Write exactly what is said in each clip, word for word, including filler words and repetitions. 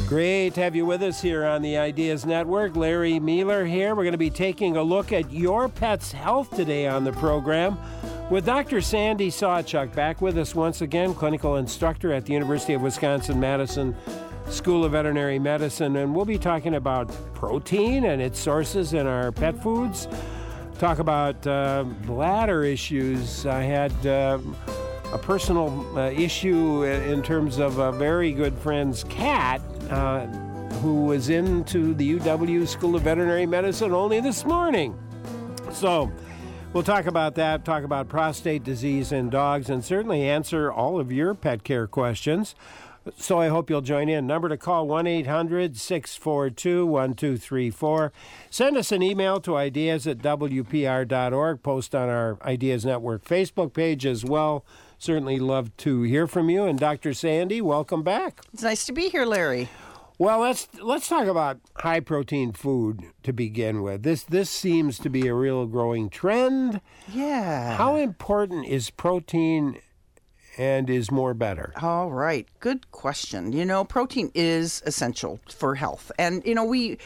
Great to have you with us here on the Ideas Network. Larry Mueller here. We're going to be taking a look at your pet's health today on the program with Doctor Sandy Sawchuk back with us once again, clinical instructor at the University of Wisconsin-Madison School of Veterinary Medicine. And we'll be talking about protein and its sources in our pet foods. Talk about uh, bladder issues. I had uh, a personal uh, issue in terms of a very good friend's cat uh, who was into the U W School of Veterinary Medicine only this morning. So we'll talk about that, talk about prostate disease in dogs, and certainly answer all of your pet care questions. So I hope you'll join in. Number to call, one eight hundred six four two one two three four. Send us an email to ideas at w p r dot org. Post on our Ideas Network Facebook page as well. Certainly love to hear from you. And Doctor Sandy, welcome back. It's nice to be here, Larry. Well, let's let's talk about high-protein food to begin with. This this seems to be a real growing trend. Yeah. How important is protein, and is more better? All right. Good question. You know, protein is essential for health. And, you know, we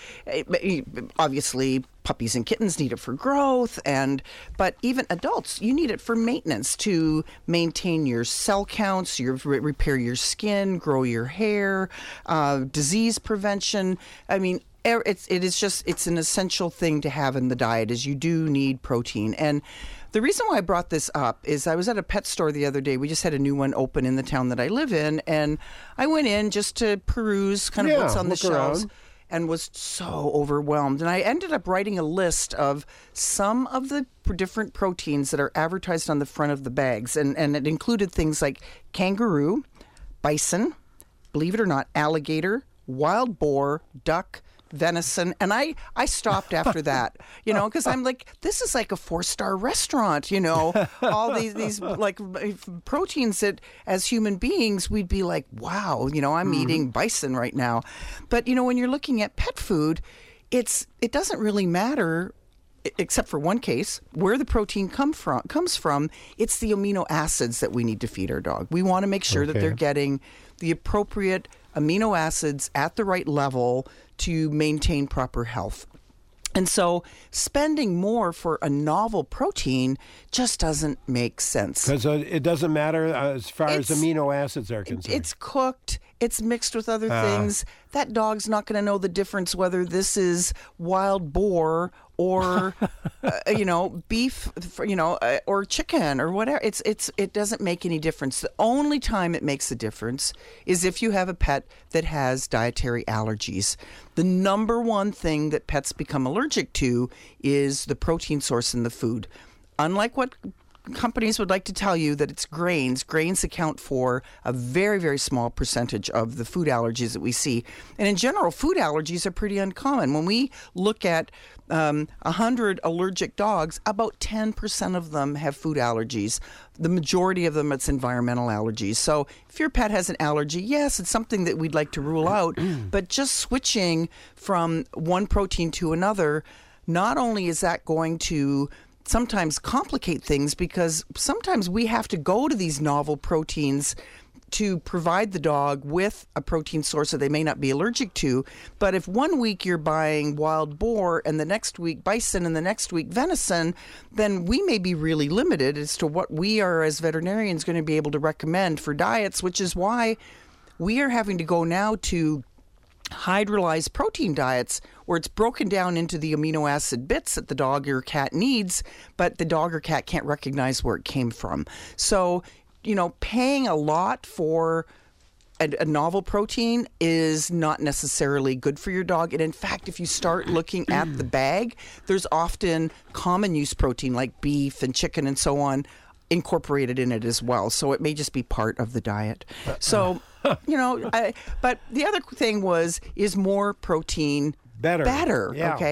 obviously puppies and kittens need it for growth, and but even adults, you need it for maintenance, to maintain your cell counts, your repair your skin, grow your hair, uh, disease prevention. I mean, It's it is just it's an essential thing to have in the diet, is you do need protein. And the reason why I brought this up is I was at a pet store the other day. We just had a new one open in the town that I live in, and I went in just to peruse kind of yeah, what's on the shelves, around. and was so overwhelmed. And I ended up writing a list of some of the different proteins that are advertised on the front of the bags, and and it included things like kangaroo, bison, believe it or not, alligator, wild boar, duck, venison. And I, I stopped after that, you know, because I'm like, this is like a four-star restaurant, you know, all these, these like proteins that as human beings, we'd be like, wow, you know, I'm mm. eating bison right now. But, you know, when you're looking at pet food, it's it doesn't really matter, except for one case, where the protein come from comes from. It's the amino acids that we need to feed our dog. We want to make sure okay. that they're getting the appropriate amino acids at the right level to maintain proper health. And so spending more for a novel protein just doesn't make sense. Because uh, it doesn't matter as far it's, as amino acids are concerned. It's cooked. It's mixed with other uh. things. That dog's not going to know the difference whether this is wild boar or, uh, you know, beef, you know, uh, or chicken or whatever. It's it's it doesn't make any difference. The only time it makes a difference is if you have a pet that has dietary allergies. The number one thing that pets become allergic to is the protein source in the food. Unlike what companies would like to tell you that it's grains. Grains account for a very, very small percentage of the food allergies that we see. And in general, food allergies are pretty uncommon. When we look at um, one hundred allergic dogs, about ten percent of them have food allergies. The majority of them, it's environmental allergies. So if your pet has an allergy, yes, it's something that we'd like to rule out. But just switching from one protein to another, not only is that going to sometimes complicate things, because sometimes we have to go to these novel proteins to provide the dog with a protein source that they may not be allergic to. But if one week you're buying wild boar and the next week bison and the next week venison, then we may be really limited as to what we are as veterinarians going to be able to recommend for diets, which is why we are having to go now to hydrolyzed protein diets, where it's broken down into the amino acid bits that the dog or cat needs, but the dog or cat can't recognize where it came from. So, you know, paying a lot for a, a novel protein is not necessarily good for your dog. And in fact, if you start looking at the bag, there's often common use protein like beef and chicken and so on incorporated in it as well. So it may just be part of the diet. So, you know, I, but the other thing was, is more protein better? Better, yeah. okay?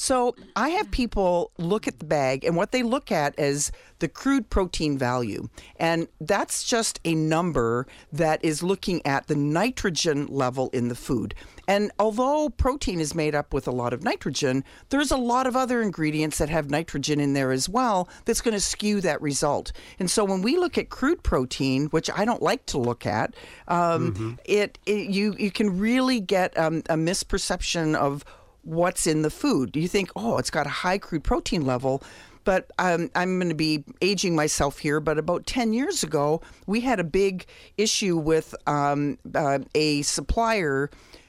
So I have people look at the bag, and what they look at is the crude protein value. And that's just a number that is looking at the nitrogen level in the food. And although protein is made up with a lot of nitrogen, there's a lot of other ingredients that have nitrogen in there as well that's going to skew that result. And so when we look at crude protein, which I don't like to look at, um, mm-hmm. it, it you you can really get um, a misperception of what's in the food. You think, oh, it's got a high crude protein level. But um, I'm going to be aging myself here, but about ten years ago, we had a big issue with um, uh, a supplier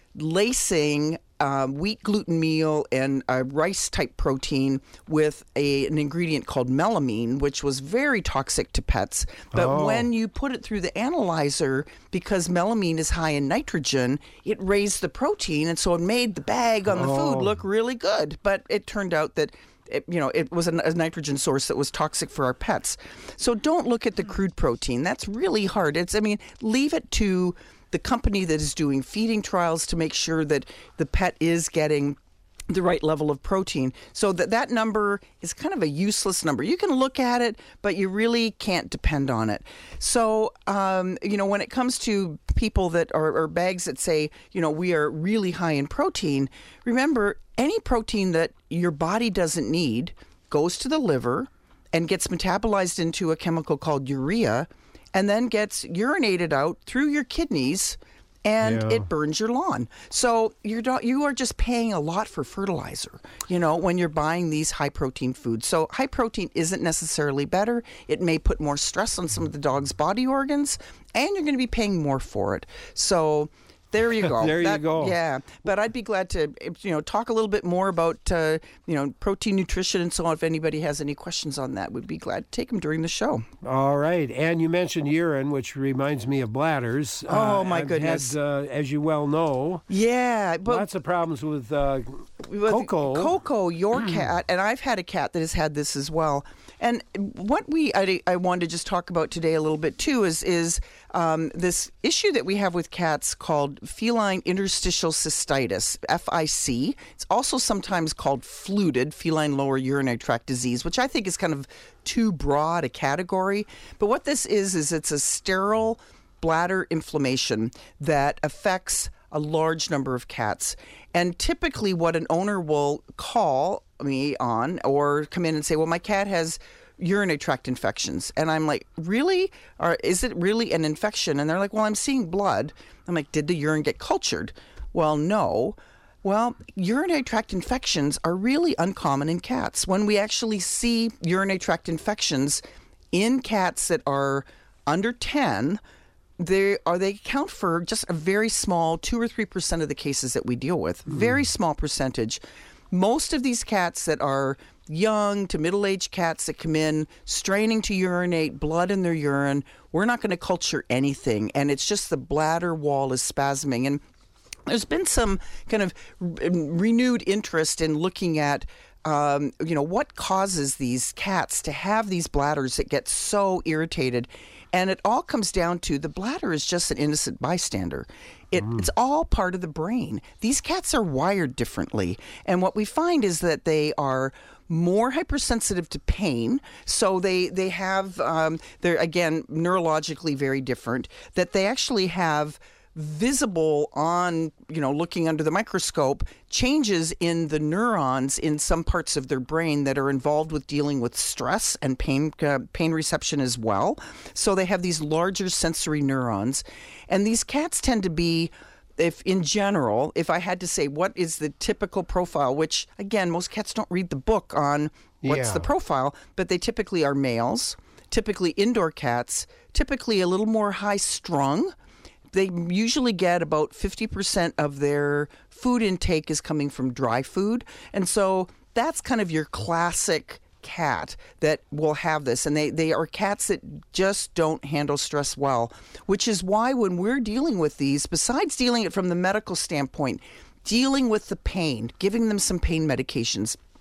lacing uh, wheat gluten meal and a rice-type protein with a, an ingredient called melamine, which was very toxic to pets. But oh. when you put it through the analyzer, because melamine is high in nitrogen, it raised the protein, and so it made the bag on the oh. food look really good. But it turned out that It, you know, it was a, a nitrogen source that was toxic for our pets. So don't look at the crude protein. That's really hard. It's, I mean, leave it to the company that is doing feeding trials to make sure that the pet is getting the right level of protein. So that that number is kind of a useless number. You can look at it, but you really can't depend on it. So, um, you know, when it comes to people that are or bags that say, you know, we are really high in protein, remember, any protein that your body doesn't need goes to the liver and gets metabolized into a chemical called urea and then gets urinated out through your kidneys, and yeah. it burns your lawn. So you're not, you are just paying a lot for fertilizer, you know, when you're buying these high-protein foods. So high protein isn't necessarily better. It may put more stress on some of the dog's body organs, and you're going to be paying more for it. So there you go. there that, you go. Yeah, but I'd be glad to, you know, talk a little bit more about, uh, you know, protein nutrition and so on. If anybody has any questions on that, we'd be glad to take them during the show. All right. And you mentioned urine, which reminds me of bladders. Oh, uh, my I've goodness. Had, uh, as you well know, yeah, but lots of problems with, uh, with Coco. Coco, your cat, and I've had a cat that has had this as well. And what we I, I wanted to just talk about today a little bit too is is um, this issue that we have with cats called feline interstitial cystitis, F I C. It's also sometimes called fluted, feline lower urinary tract disease, which I think is kind of too broad a category. But what this is is it's a sterile bladder inflammation that affects a large number of cats. And typically what an owner will call me on or come in and say, well, my cat has urinary tract infections. And I'm like, really? Or is it really an infection? And they're like, well, I'm seeing blood. I'm like, did the urine get cultured? Well, no. Well, urinary tract infections are really uncommon in cats. When we actually see urinary tract infections in cats that are under ten, they are they account for just a very small two or three percent of the cases that we deal with. Mm. Very small percentage. Most of these cats that are young to middle-aged cats that come in straining to urinate, blood in their urine, we're not going to culture anything, and it's just the bladder wall is spasming. And there's been some kind of re- renewed interest in looking at Um, you know, what causes these cats to have these bladders that get so irritated? And it all comes down to the bladder is just an innocent bystander. It, mm. It's all part of the brain. These cats are wired differently. And what we find is that they are more hypersensitive to pain. So they, they have, um, they're, again, neurologically very different, that they actually have visible on, you know, looking under the microscope, changes in the neurons in some parts of their brain that are involved with dealing with stress and pain, uh, pain reception as well. So they have these larger sensory neurons. And these cats tend to be, if in general, if I had to say what is the typical profile, which again, most cats don't read the book on what's yeah. the profile, but they typically are males, typically indoor cats, typically a little more high strung. They usually get about fifty percent of their food intake is coming from dry food. And so that's kind of your classic cat that will have this. And they, they are cats that just don't handle stress well, which is why when we're dealing with these, besides dealing it from the medical standpoint, dealing with the pain, giving them some pain medications,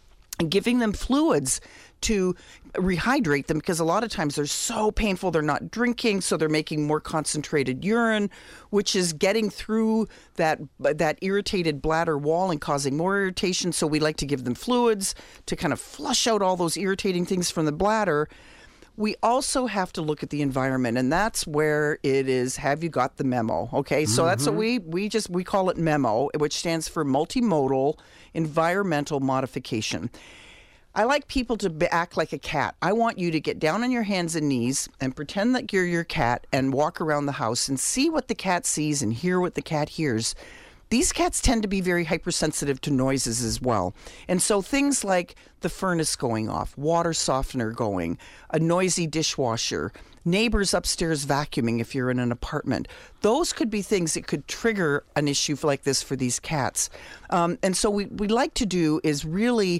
and giving them fluids to rehydrate them, because a lot of times they're so painful they're not drinking, so they're making more concentrated urine, which is getting through that that irritated bladder wall and causing more irritation. So we like to give them fluids to kind of flush out all those irritating things from the bladder. We also have to look at the environment, and that's where it is, have you got the memo? Okay, so mm-hmm. that's what we, we just, we call it MEMO, which stands for Multimodal Environmental Modification. I like people to be, act like a cat. I want you to get down on your hands and knees and pretend that you're your cat and walk around the house and see what the cat sees and hear what the cat hears. These cats tend to be very hypersensitive to noises as well. And so things like the furnace going off, water softener going, a noisy dishwasher, neighbors upstairs vacuuming if you're in an apartment, those could be things that could trigger an issue like this for these cats. Um, and so what we like to do is really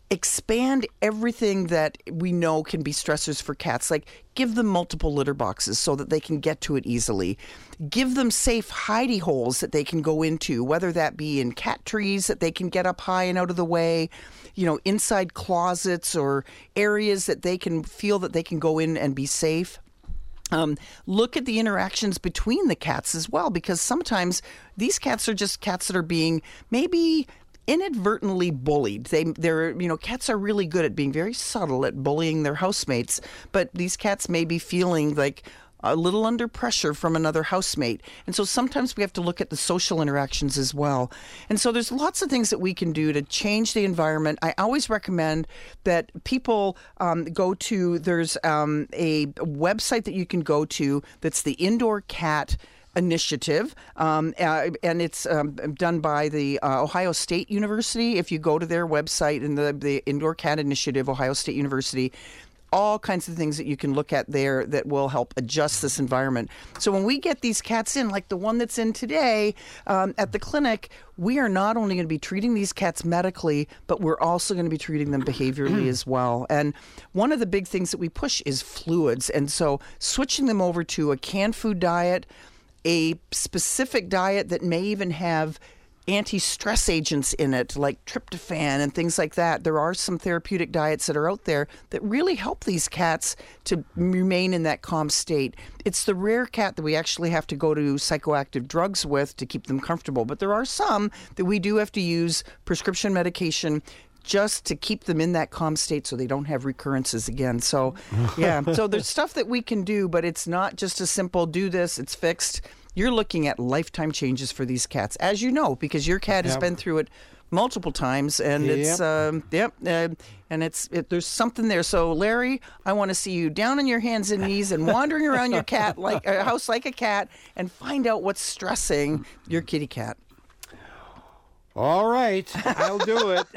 expand everything that we know can be stressors for cats, like give them multiple litter boxes so that they can get to it easily. Give them safe hidey holes that they can go into, whether that be in cat trees that they can get up high and out of the way, you know, inside closets or areas that they can feel that they can go in and be safe. Um, look at the interactions between the cats as well, because sometimes these cats are just cats that are being maybe inadvertently bullied. They, they're, you know, cats are really good at being very subtle at bullying their housemates, but these cats may be feeling like a little under pressure from another housemate. And so sometimes we have to look at the social interactions as well. And so there's lots of things that we can do to change the environment. I always recommend that people um, go to, there's um, a website that you can go to that's the Indoor Cat Initiative, um, uh, and it's um, done by the uh, Ohio State University. If you go to their website and the, the Indoor Cat Initiative, Ohio State University, all kinds of things that you can look at there that will help adjust this environment. So when we get these cats in, like the one that's in today um, at the clinic, we are not only going to be treating these cats medically, but we're also going to be treating them behaviorally as well. And one of the big things that we push is fluids. And so switching them over to a canned food diet, a specific diet that may even have anti-stress agents in it, like tryptophan and things like that. There are some therapeutic diets that are out there that really help these cats to remain in that calm state. It's the rare cat that we actually have to go to psychoactive drugs with to keep them comfortable. But there are some that we do have to use prescription medication just to keep them in that calm state so they don't have recurrences again. So, yeah, so there's stuff that we can do, but it's not just a simple do this, it's fixed. You're looking at lifetime changes for these cats, as you know, because your cat has yep. been through it multiple times, and yep. it's, um, yep, uh, and it's, it, there's something there. So, Larry, I want to see you down on your hands and knees and wandering around your cat like a house like a cat and find out what's stressing your kitty cat. All right, I'll do it.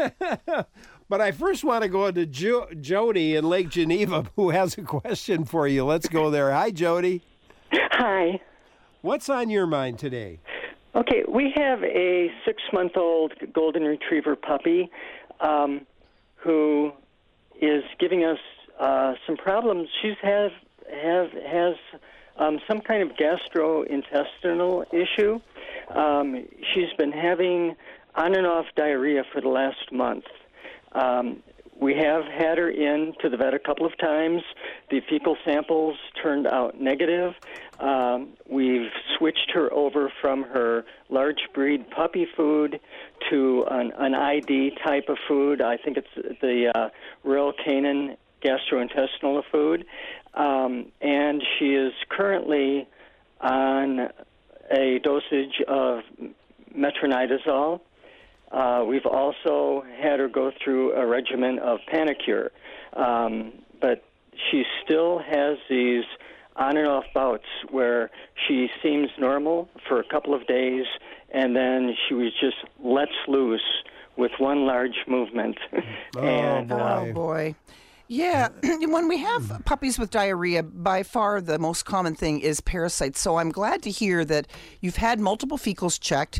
But I first want to go to jo- Jody in Lake Geneva, who has a question for you. Let's go there. Hi, Jody. Hi. What's on your mind today? Okay, we have a six-month-old golden retriever puppy um, who is giving us uh, some problems. She's have have has um, some kind of gastrointestinal issue. Um, she's been having on and off diarrhea for the last month. Um, we have had her in to the vet a couple of times. The fecal samples turned out negative. Um, we've switched her over from her large breed puppy food to an, an I D type of food. I think it's the uh, Royal Canin gastrointestinal food. Um, and she is currently on a dosage of metronidazole. Uh, we've also had her go through a regimen of Panacur, um, but she still has these on and off bouts where she seems normal for a couple of days, and then she was just lets loose with one large movement. Oh, and, boy. Uh, Oh, boy. Yeah, when we have puppies with diarrhea, by far the most common thing is parasites. So I'm glad to hear that you've had multiple fecals checked.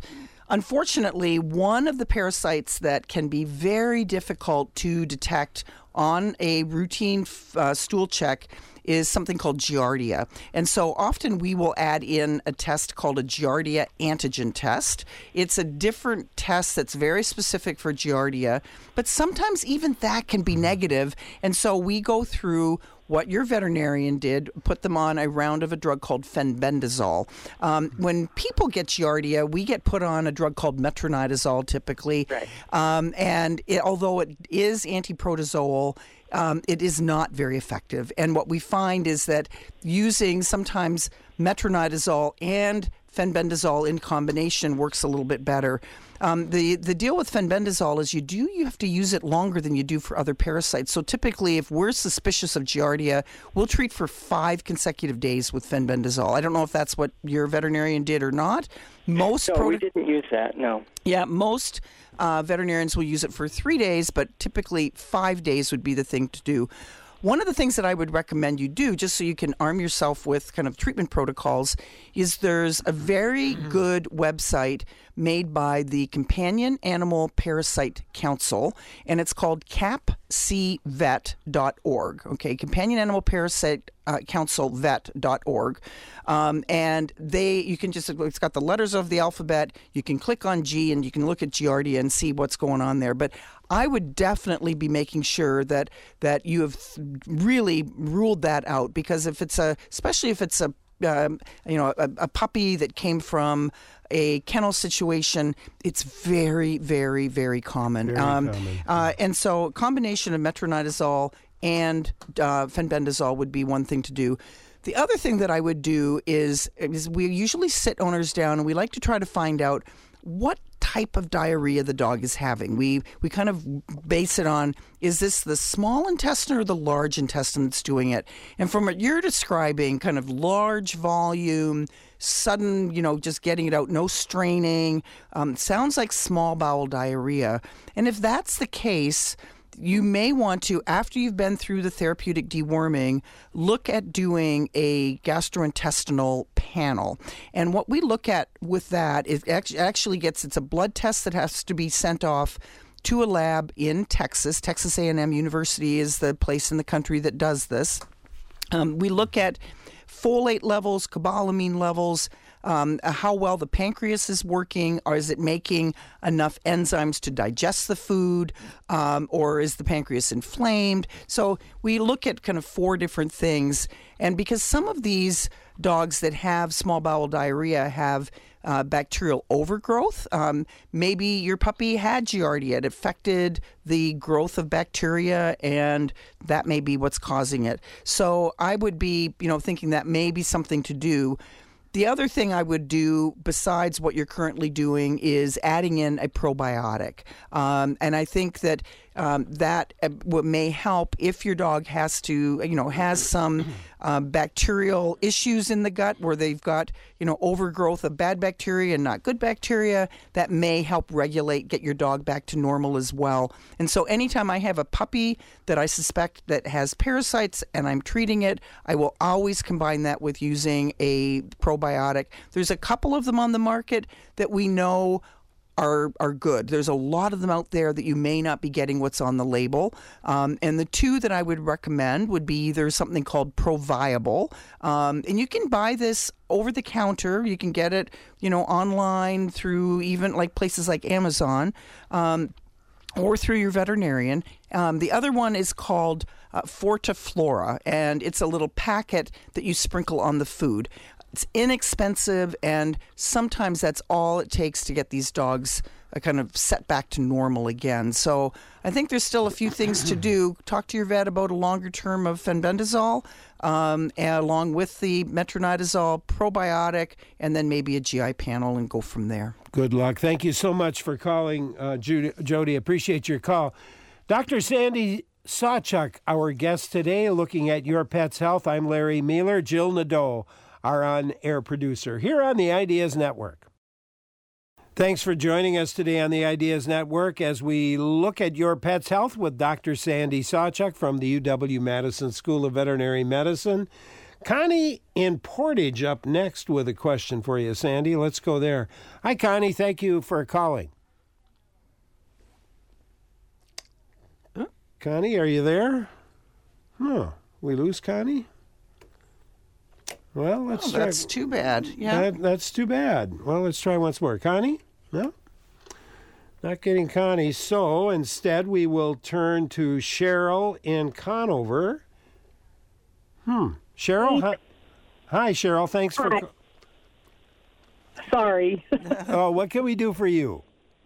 unfortunately, one of the parasites that can be very difficult to detect on a routine uh, stool check is something called Giardia. And so often we will add in a test called a Giardia antigen test. It's a different test that's very specific for Giardia, but sometimes even that can be negative. And so we go through what your veterinarian did, put them on a round of a drug called fenbendazole. Um, when people get Giardia, we get put on a drug called metronidazole typically. Right. Um, and it, although it is antiprotozoal, um, it is not very effective. And what we find is that using sometimes metronidazole and fenbendazole in combination works a little bit better. Um, the, the deal with fenbendazole is you do you have to use it longer than you do for other parasites. So typically, if we're suspicious of Giardia, we'll treat for five consecutive days with fenbendazole. I don't know if that's what your veterinarian did or not. Most no, proto- we didn't use that, no. Yeah, most uh, veterinarians will use it for three days, but typically five days would be the thing to do. One of the things that I would recommend you do, just so you can arm yourself with kind of treatment protocols, is there's a very good website made by the Companion Animal Parasite Council, and it's called cap c vet dot org. Okay, Companion Animal Parasite uh, Council vet dot org. Um, and they, you can just, it's got the letters of the alphabet. You can click on G and you can look at Giardia and see what's going on there. But I would definitely be making sure that that you have really ruled that out, because if it's a, especially if it's a, um, you know, a, a puppy that came from a kennel situation, it's very, very, very common. Very um, common. Uh, and so a combination of metronidazole and uh, fenbendazole would be one thing to do. The other thing that I would do is, is we usually sit owners down and we like to try to find out what type of diarrhea the dog is having. We we kind of base it on, is this the small intestine or the large intestine that's doing it? And from what you're describing, kind of large volume, sudden, you know, just getting it out, no straining, um, sounds like small bowel diarrhea. And if that's the case, you may want to, after you've been through the therapeutic deworming, look at doing a gastrointestinal panel. And what we look at with that is actually gets, it's a blood test that has to be sent off to a lab in Texas. Texas A and M University is the place in the country that does this. Um, we look at folate levels, cobalamin levels, Um, how well the pancreas is working, or is it making enough enzymes to digest the food, um, or is the pancreas inflamed? So we look at kind of four different things. And because some of these dogs that have small bowel diarrhea have uh, bacterial overgrowth, um, maybe your puppy had Giardia. It affected the growth of bacteria, and that may be what's causing it. So I would be, you know, thinking that may be something to do. The other thing I would do besides what you're currently doing is adding in a probiotic. Um, and I think that um, that uh, may help if your dog has to, you know, has some um, bacterial issues in the gut where they've got, you know, overgrowth of bad bacteria and not good bacteria. That may help regulate, get your dog back to normal as well. And so anytime I have a puppy that I suspect that has parasites and I'm treating it, I will always combine that with using a probiotic. There's a couple of them on the market that we know are are good. There's a lot of them out there that you may not be getting what's on the label. Um, and the two that I would recommend would be either something called ProViable. Um, and you can buy this over the counter. You can get it, you know, online through even like places like Amazon, um, or through your veterinarian. Um, the other one is called uh, Fortiflora, and it's a little packet that you sprinkle on the food. It's inexpensive, and sometimes that's all it takes to get these dogs uh, kind of set back to normal again. So I think there's still a few things to do. Talk to your vet about a longer term of fenbendazole, um, and along with the metronidazole, probiotic, and then maybe a G I panel, and go from there. Good luck. Thank you so much for calling, uh, Judy, Jody. Appreciate your call. Doctor Sandy Sawchuk, our guest today, looking at your pet's health. I'm Larry Mueller. Jill Nadeau, our on-air producer, here on the Ideas Network. Thanks for joining us today on the Ideas Network as we look at your pet's health with Doctor Sandy Sawchuk from the U W-Madison School of Veterinary Medicine. Connie in Portage up next with a question for you, Sandy. Let's go there. Hi, Connie. Thank you for calling. Huh? Connie, are you there? Huh. We lose Connie? Well, let's oh, try. That's too bad. Yeah. That, that's too bad. Well, let's try once more. Connie? No? Not getting Connie. So instead, we will turn to Cheryl in Conover. Hmm. Cheryl? Hi, hi Cheryl. Thanks for... Hi. Sorry. Oh, what can we do for you?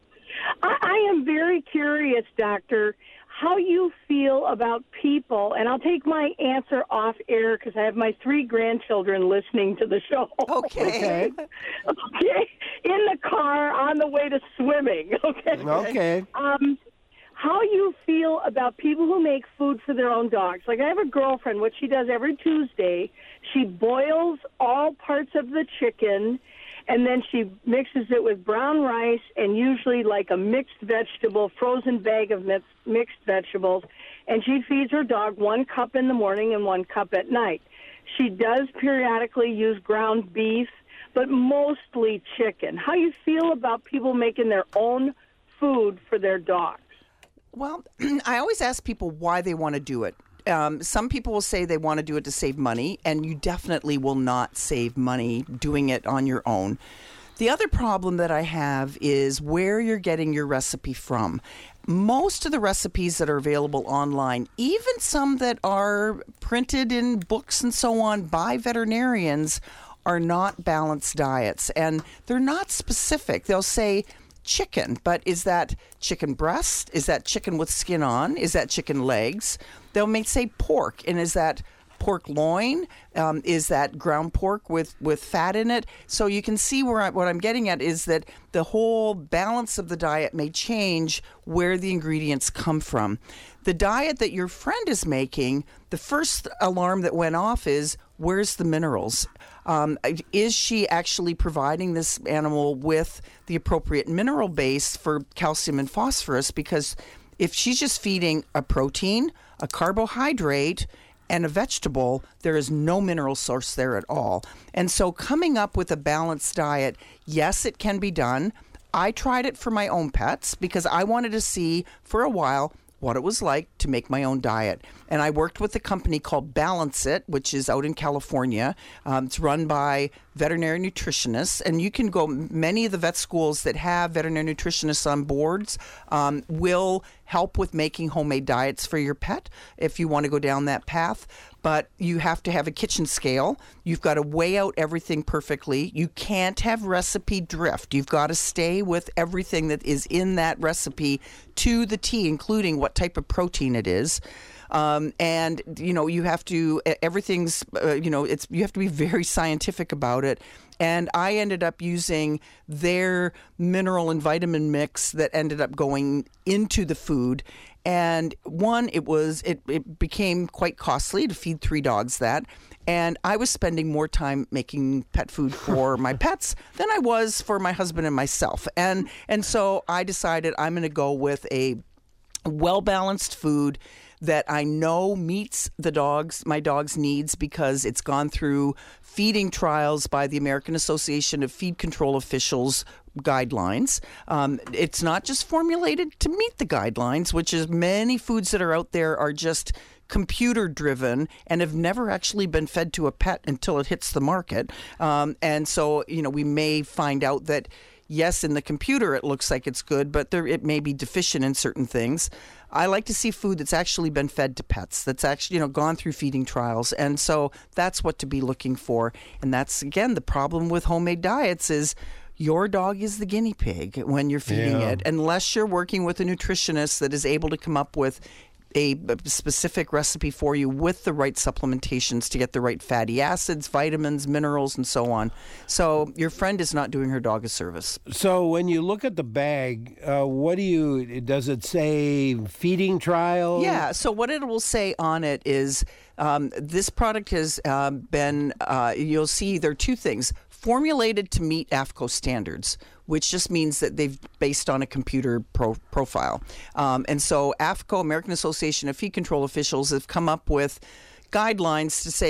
I, I am very curious, Doctor, how you feel about people, and I'll take my answer off air because I have my three grandchildren listening to the show. Okay. Okay. Okay. In the car on the way to swimming. Okay. Okay. Um, how you feel about people who make food for their own dogs. Like I have a girlfriend, what she does every Tuesday, she boils all parts of the chicken, and then she mixes it with brown rice and usually like a mixed vegetable, frozen bag of mix, mixed vegetables, and she feeds her dog one cup in the morning and one cup at night. She does periodically use ground beef, but mostly chicken. How you feel about people making their own food for their dogs? Well, I always ask people why they want to do it. Um, some people will say they want to do it to save money, and you definitely will not save money doing it on your own. The other problem that I have is where you're getting your recipe from. Most of the recipes that are available online, even some that are printed in books and so on by veterinarians, are not balanced diets, and they're not specific. They'll say chicken, but is that chicken breast? Is that chicken with skin on? Is that chicken legs? They may say pork, and is that pork loin? Um, is that ground pork with, with fat in it? So you can see where I, what I'm getting at is that the whole balance of the diet may change where the ingredients come from. The diet that your friend is making, the first alarm that went off is, where's the minerals? Um, is she actually providing this animal with the appropriate mineral base for calcium and phosphorus? Because if she's just feeding a protein, a carbohydrate, and a vegetable, there is no mineral source there at all. And so coming up with a balanced diet, yes, it can be done. I tried it for my own pets because I wanted to see for a while what it was like to make my own diet. And I worked with a company called Balance It, which is out in California. Um, it's run by veterinary nutritionists, and you can go, many of the vet schools that have veterinary nutritionists on boards um, will help with making homemade diets for your pet if you want to go down that path. But you have to have a kitchen scale. You've got to weigh out everything perfectly. You can't have recipe drift. You've got to stay with everything that is in that recipe to the T, including what type of protein it is. Um, and, you know, you have to, everything's, uh, you know, it's, you have to be very scientific about it. And I ended up using their mineral and vitamin mix that ended up going into the food. And one, it was, it, it became quite costly to feed three dogs that. And I was spending more time making pet food for my pets than I was for my husband and myself. And, and so I decided I'm going to go with a well-balanced food that I know meets the dogs, my dog's needs, because it's gone through feeding trials by the American Association of Feed Control Officials guidelines. Um, it's not just formulated to meet the guidelines, which is many foods that are out there are just computer driven and have never actually been fed to a pet until it hits the market. Um, and so, you know, we may find out that yes, in the computer it looks like it's good, but there it may be deficient in certain things. I like to see food that's actually been fed to pets, that's actually, you know, gone through feeding trials. And so that's what to be looking for. And that's, again, the problem with homemade diets is your dog is the guinea pig when you're feeding Yeah. it, unless you're working with a nutritionist that is able to come up with a specific recipe for you with the right supplementations to get the right fatty acids, vitamins, minerals, and so on. So your friend is not doing her dog a service. So when you look at the bag, uh, what do you, does it say feeding trial? Yeah, so what it will say on it is um, this product has uh, been, uh, you'll see there are two things. Formulated to meet A F C O standards, which just means that they've based on a computer pro- profile. Um, and so A F C O, American Association of Feed Control Officials, have come up with guidelines to say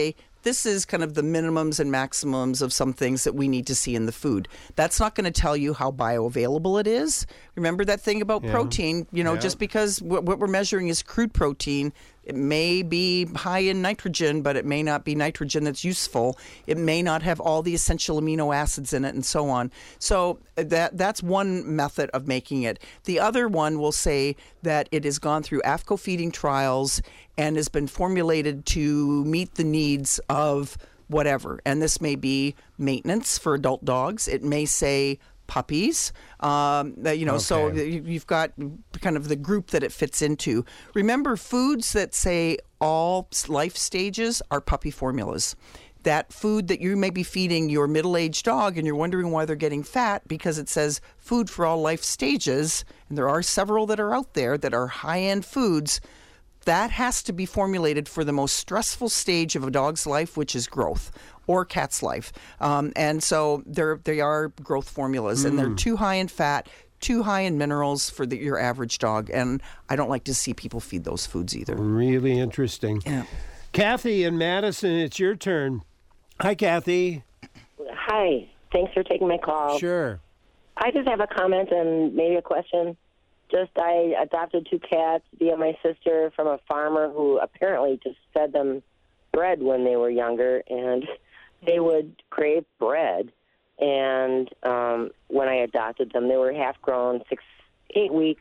this is kind of the minimums and maximums of some things that we need to see in the food. That's not going to tell you how bioavailable it is. Remember that thing about Yeah. protein, you know, Yeah. just because what what we're measuring is crude protein, it may be high in nitrogen, but it may not be nitrogen that's useful. It may not have all the essential amino acids in it and so on. So that that's one method of making it. The other one will say that it has gone through A F C O feeding trials and has been formulated to meet the needs of whatever. And this may be maintenance for adult dogs. It may say puppies, um, that, you know, so Okay. you- you've got kind of the group that it fits into. Remember, foods that say all s- life stages are puppy formulas. That food that you may be feeding your middle-aged dog and you're wondering why they're getting fat because it says food for all life stages, and there are several that are out there that are high-end foods, that has to be formulated for the most stressful stage of a dog's life, which is growth, or cat's life. Um, and so they're, they are growth formulas, and they're too high in fat, too high in minerals for the, your average dog. And I don't like to see people feed those foods either. Really interesting. Yeah. Kathy in Madison, it's your turn. Hi, Kathy. Hi. Thanks for taking my call. Sure. I just have a comment and maybe a question. Just I adopted two cats via my sister from a farmer who apparently just fed them bread when they were younger, and they would crave bread. And um, when I adopted them, they were half grown, six, eight weeks.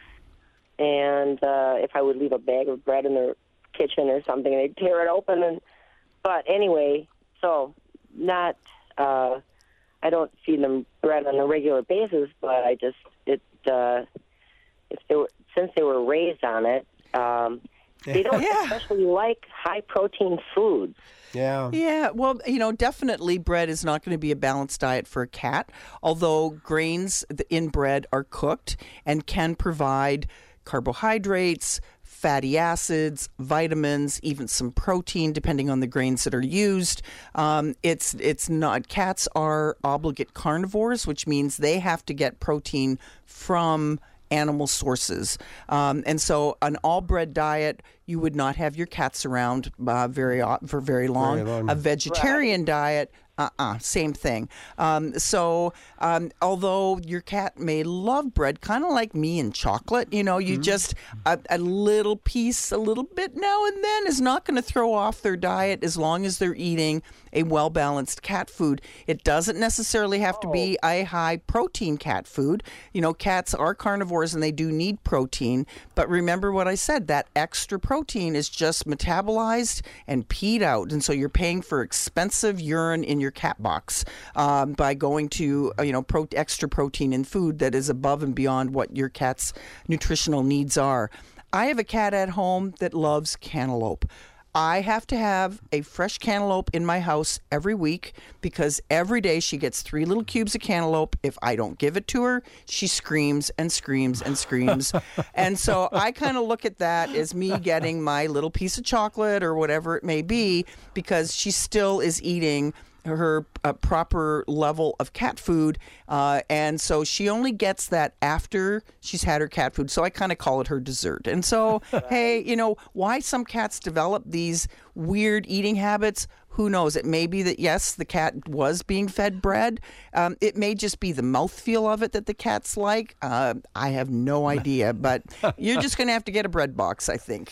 And uh, if I would leave a bag of bread in their kitchen or something, they'd tear it open. And but anyway, so not. Uh, I don't feed them bread on a regular basis, but I just it. Uh, if they were since they were raised on it, um, they don't Yeah. especially like high protein foods. Yeah. Yeah, well, you know, definitely bread is not going to be a balanced diet for a cat, although grains in bread are cooked and can provide carbohydrates, fatty acids, vitamins, even some protein, depending on the grains that are used. Um, it's it's not. Cats are obligate carnivores, which means they have to get protein from animal sources. Um, and so an all-bread diet, you would not have your cats around uh, very o- for very long. Very long. A vegetarian diet, uh-uh, same thing. Um, so um, although your cat may love bread, kind of like me and chocolate, you know, you just, a, a little piece, a little bit now and then is not going to throw off their diet as long as they're eating a well-balanced cat food. It doesn't necessarily have to be a high-protein cat food. You know, cats are carnivores and they do need protein. But remember what I said, that extra protein is just metabolized and peed out. And so you're paying for expensive urine in your cat box um, by going to, uh, you know, pro- extra protein in food that is above and beyond what your cat's nutritional needs are. I have a cat at home that loves cantaloupe. I have to have a fresh cantaloupe in my house every week because every day she gets three little cubes of cantaloupe. If I don't give it to her, she screams and screams and screams. And so I kind of look at that as me getting my little piece of chocolate or whatever it may be because she still is eating her uh, proper level of cat food, uh, and so she only gets that after she's had her cat food. So I kind of call it her dessert. And so, hey, you know, why some cats develop these weird eating habits, who knows? It may be that, yes, the cat was being fed bread. Um, it may just be the mouthfeel of it that the cats like. Uh, I have no idea, but you're just going to have to get a bread box, I think.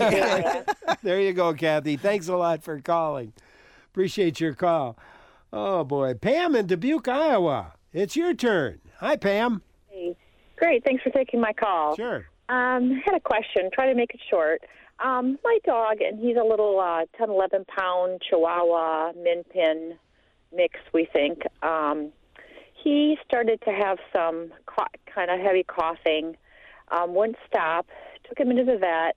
There you go, Kathy. Thanks a lot for calling. Appreciate your call. Oh, boy. Pam in Dubuque, Iowa. It's your turn. Hi, Pam. Hey. Great. Thanks for taking my call. Sure. Um, had a question. Try to make it short. Um, my dog, and he's a little uh, ten, eleven pound Chihuahua Min Pin mix, we think. Um, he started to have some co- kind of heavy coughing. Um, wouldn't stop. Took him into the vet.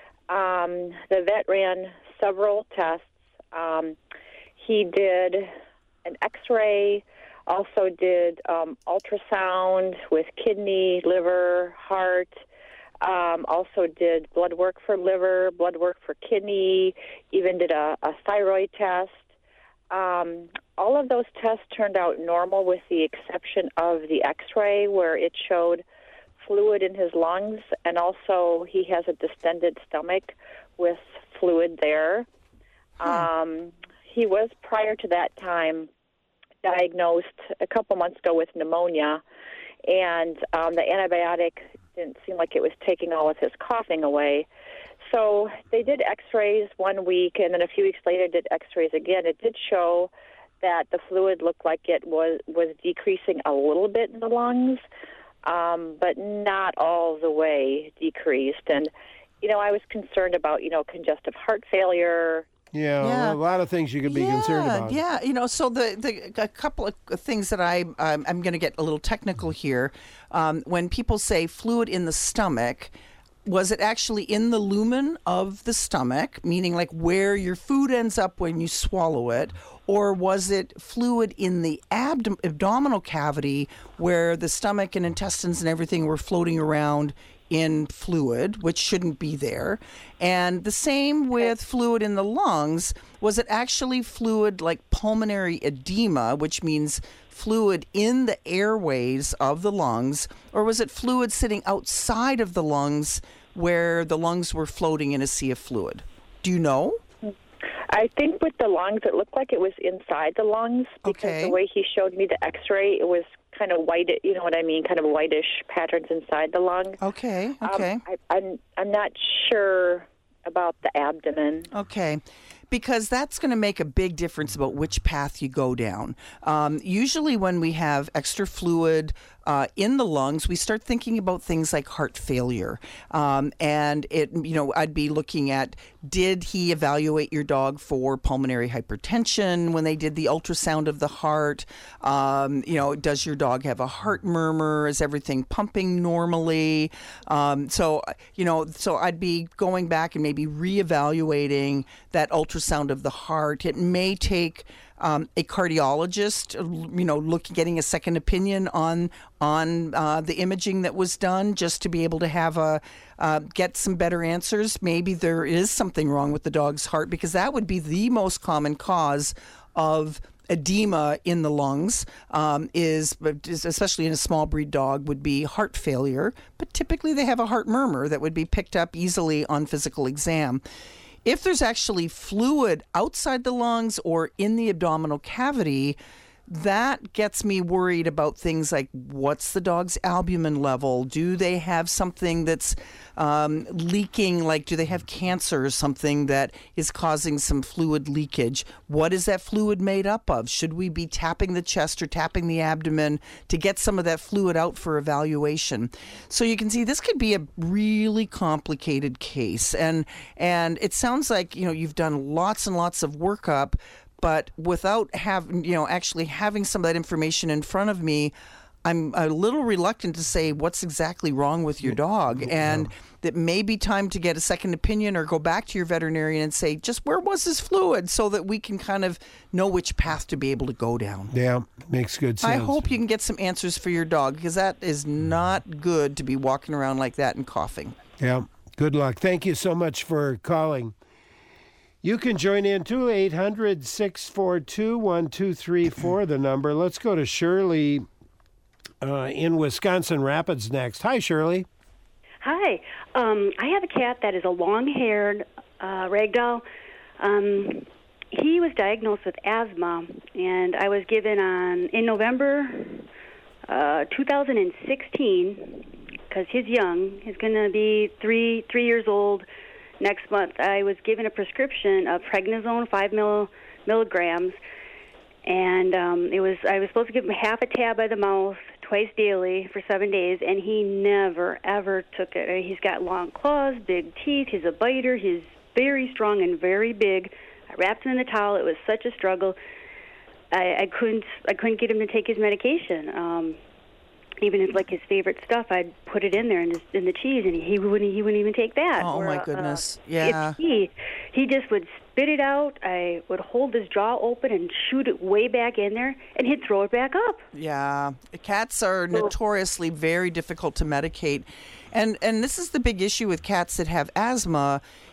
Um, the vet ran several tests. Um, he did an X-ray, also did um, ultrasound with kidney, liver, heart, um, also did blood work for liver, blood work for kidney, even did a, a thyroid test. Um, all of those tests turned out normal with the exception of the X-ray where it showed fluid in his lungs, and also he has a distended stomach with fluid there. Um, he was, prior to that time, diagnosed a couple months ago with pneumonia, and um, the antibiotic didn't seem like it was taking all of his coughing away. So they did x-rays one week, and then a few weeks later did x-rays again. It did show that the fluid looked like it was, was decreasing a little bit in the lungs, um, but not all the way decreased. And, you know, I was concerned about, you know, congestive heart failure. Yeah, Yeah. a lot of things you could be yeah, concerned about. Yeah, you know, so the, the a couple of things that I um, I'm going to get a little technical here. Um, when people say fluid in the stomach, was it actually in the lumen of the stomach, meaning like where your food ends up when you swallow it, or was it fluid in the abdom- abdominal cavity where the stomach and intestines and everything were floating around in fluid, which shouldn't be there? And the same with fluid in the lungs. Was it actually fluid like pulmonary edema, which means fluid in the airways of the lungs, or was it fluid sitting outside of the lungs where the lungs were floating in a sea of fluid? Do you know? I think with the lungs, it looked like it was inside the lungs, because Okay. the way he showed me the x-ray, it was kind of white, you know what I mean, kind of whitish patterns inside the lung. Okay, okay. Um, I, I'm, I'm not sure about the abdomen. Okay, because that's going to make a big difference about which path you go down. Um, usually when we have extra fluid uh, in the lungs, we start thinking about things like heart failure. Um, and it, you know, I'd be looking at, did he evaluate your dog for pulmonary hypertension when they did the ultrasound of the heart? Um, you know, does your dog have a heart murmur? Is everything pumping normally? Um, so, you know, so I'd be going back and maybe reevaluating that ultrasound of the heart. It may take um, a cardiologist, you know, look, getting a second opinion on on uh, the imaging that was done, just to be able to have a uh, get some better answers. Maybe there is something wrong with the dog's heart, because that would be the most common cause of edema in the lungs, um, is, especially in a small breed dog, would be heart failure. But typically they have a heart murmur that would be picked up easily on physical exam. If there's actually fluid outside the lungs or in the abdominal cavity, that gets me worried about things like, what's the dog's albumin level? Do they have something that's um, leaking? Like, do they have cancer or something that is causing some fluid leakage? What is that fluid made up of? Should we be tapping the chest or tapping the abdomen to get some of that fluid out for evaluation? So you can see this could be a really complicated case. And, and it sounds like, you know, you've done lots and lots of workup, but without having, you know, actually having some of that information in front of me, I'm a little reluctant to say what's exactly wrong with your dog. And that may be time to get a second opinion or go back to your veterinarian and say, just where was this fluid, so that we can kind of know which path to be able to go down. Yeah, makes good sense. I hope you can get some answers for your dog, because that is not good to be walking around like that and coughing. Yeah, good luck. Thank you so much for calling. You can join in too, eight hundred, six four two, one two three four, the number. Let's go to Shirley uh, in Wisconsin Rapids next. Hi, Shirley. Hi. Um, I have a cat that is a long-haired uh, ragdoll. Um, he was diagnosed with asthma, and I was given on in November uh, two thousand sixteen, because he's young. He's going to be three three years old next month. I was given a prescription of prednisone, five mil, milligrams, and um, it was I was supposed to give him half a tab by the mouth twice daily for seven days, and he never, ever took it. He's got long claws, big teeth. He's a biter. He's very strong and very big. I wrapped him in the towel. It was such a struggle. I, I couldn't I couldn't get him to take his medication. Um, Even if like his favorite stuff, I'd put it in there in, his, in the cheese, and he wouldn't. He wouldn't even take that. Oh or, my uh, goodness! uh, Yeah. He he just would spit it out. I would hold his jaw open and shoot it way back in there, and he'd throw it back up. Yeah, cats are notoriously very difficult to medicate, and and this is the big issue with cats that have asthma,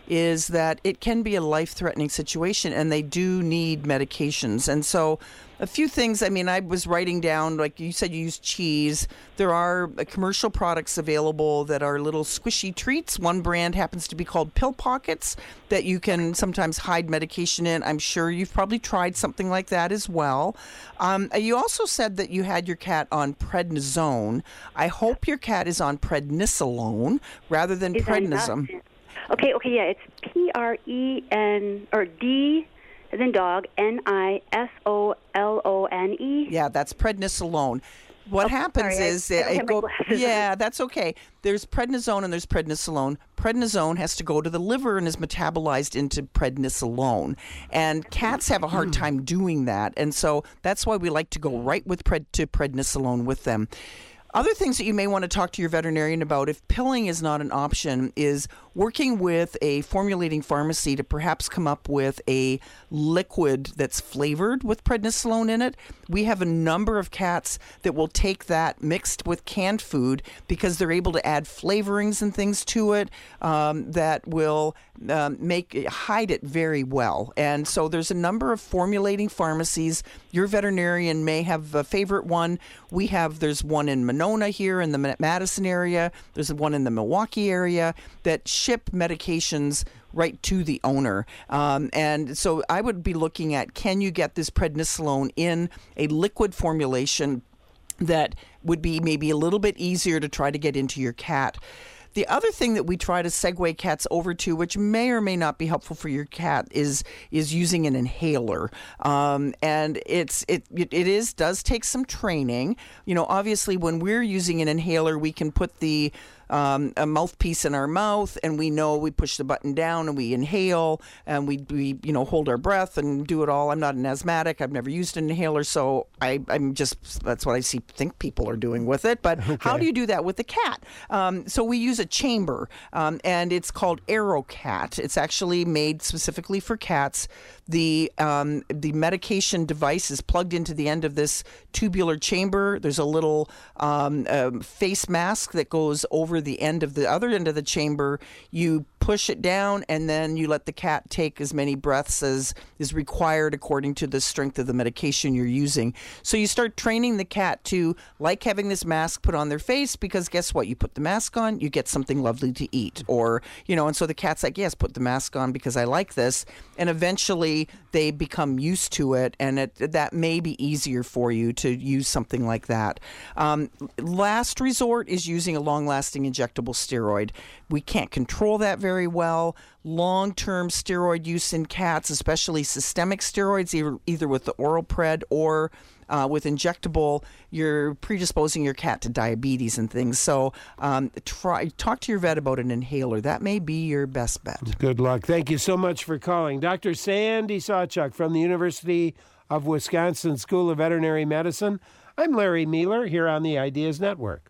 is that it can be a life-threatening situation, and they do need medications. And so a few things, I mean, I was writing down, like you said, you use cheese. There are uh, commercial products available that are little squishy treats. One brand happens to be called Pill Pockets that you can sometimes hide medication in. I'm sure you've probably tried something like that as well. Um, you also said that you had your cat on prednisone. I hope your cat is on prednisolone rather than Is that enough? prednisone. Okay, okay, yeah, it's P R E N, or D as in dog, N I S O L O N E. Yeah, that's prednisolone. What Oh, happens sorry, I- is I that don't it have my go. glasses. Yeah, that's okay. There's prednisone and there's prednisolone. Prednisone has to go to the liver and is metabolized into prednisolone, and cats have a hard time doing that, and so that's why we like to go right with pred to prednisolone with them. Other things that you may want to talk to your veterinarian about if pilling is not an option is working with a formulating pharmacy to perhaps come up with a liquid that's flavored with prednisolone in it. We have a number of cats that will take that mixed with canned food because they're able to add flavorings and things to it um, that will um, make it, hide it very well. And so there's a number of formulating pharmacies. Your veterinarian may have a favorite one. We have, there's one in Monona here in the Madison area. There's one in the Milwaukee area that ship medications right to the owner. Um, and so I would be looking at, can you get this prednisolone in a liquid formulation that would be maybe a little bit easier to try to get into your cat. The other thing that we try to segue cats over to, which may or may not be helpful for your cat, is is using an inhaler. Um, and it's it it is does take some training. You know, obviously, when we're using an inhaler, we can put the Um, a mouthpiece in our mouth, and we know we push the button down and we inhale and we, we you know hold our breath and do it all. I'm not an asthmatic. I've never used an inhaler, so I, I'm just that's what I see think people are doing with it. But okay. How do you do that with the cat? Um, so we use a chamber, um, and it's called AeroCat. It's actually made specifically for cats. The um, the medication device is plugged into the end of this tubular chamber. There's a little um, uh, face mask that goes over the end of the other end of the chamber. You push it down, and then you let the cat take as many breaths as is required according to the strength of the medication you're using. So you start training the cat to like having this mask put on their face, because guess what? You put the mask on, you get something lovely to eat. Or, you know, and so the cat's like, yes, put the mask on because I like this. And eventually they become used to it, and it, that may be easier for you to use something like that. Um, last resort is using a long-lasting injectable steroid. We can't control that very well. Long-term steroid use in cats, especially systemic steroids, either, either with the oral pred or uh, with injectable, you're predisposing your cat to diabetes and things. So um, try talk to your vet about an inhaler. That may be your best bet. Good luck. Thank you so much for calling. Doctor Sandy Sawchuk from the University of Wisconsin School of Veterinary Medicine. I'm Larry Mueller here on the Ideas Network.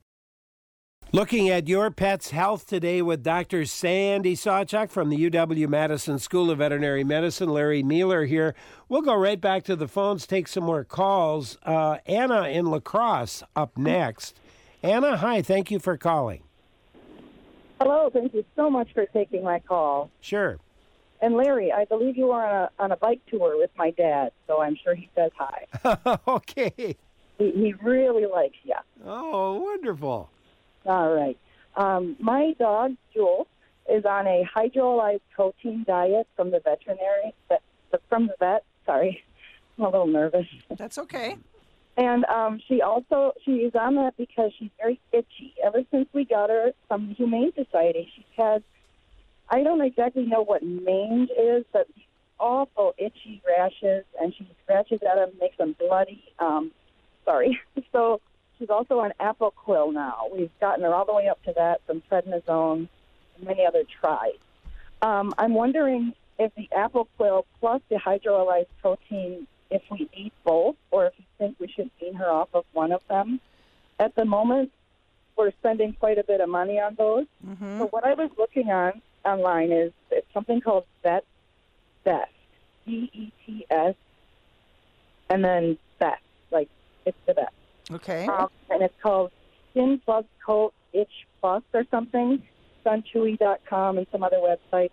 Looking at your pet's health today with Doctor Sandy Sawchuk from the U W-Madison School of Veterinary Medicine. Larry Mueller here. We'll go right back to the phones, take some more calls. Uh, Anna in La Crosse up next. Anna, hi. Thank you for calling. Hello. Thank you so much for taking my call. Sure. And Larry, I believe you are on a, on a bike tour with my dad, so I'm sure he says hi. Okay. He, he really likes you. Oh, wonderful. All right. Um, my dog, Jewel, is on a hydrolyzed protein diet from the veterinary, from the vet. Sorry, I'm a little nervous. That's okay. And um, she also, she is on that because she's very itchy. Ever since we got her from the Humane Society, she's had, I don't exactly know what mange is, but these awful itchy rashes, and she scratches at them, makes them bloody. Um, sorry. So she's also on Apoquil now. We've gotten her all the way up to that from prednisone and many other tries. Um, I'm wondering if the Apoquil plus the hydrolyzed protein, if we eat both, or if you think we should wean her off of one of them. At the moment, we're spending quite a bit of money on those. Mm-hmm. So what I was looking on online is it's something called Vet Best, B E T S, and then Best, like it's the best. Okay. Um, and it's called Skin Plus Coat Itch Plus or something. It's on Chewy dot com and some other websites.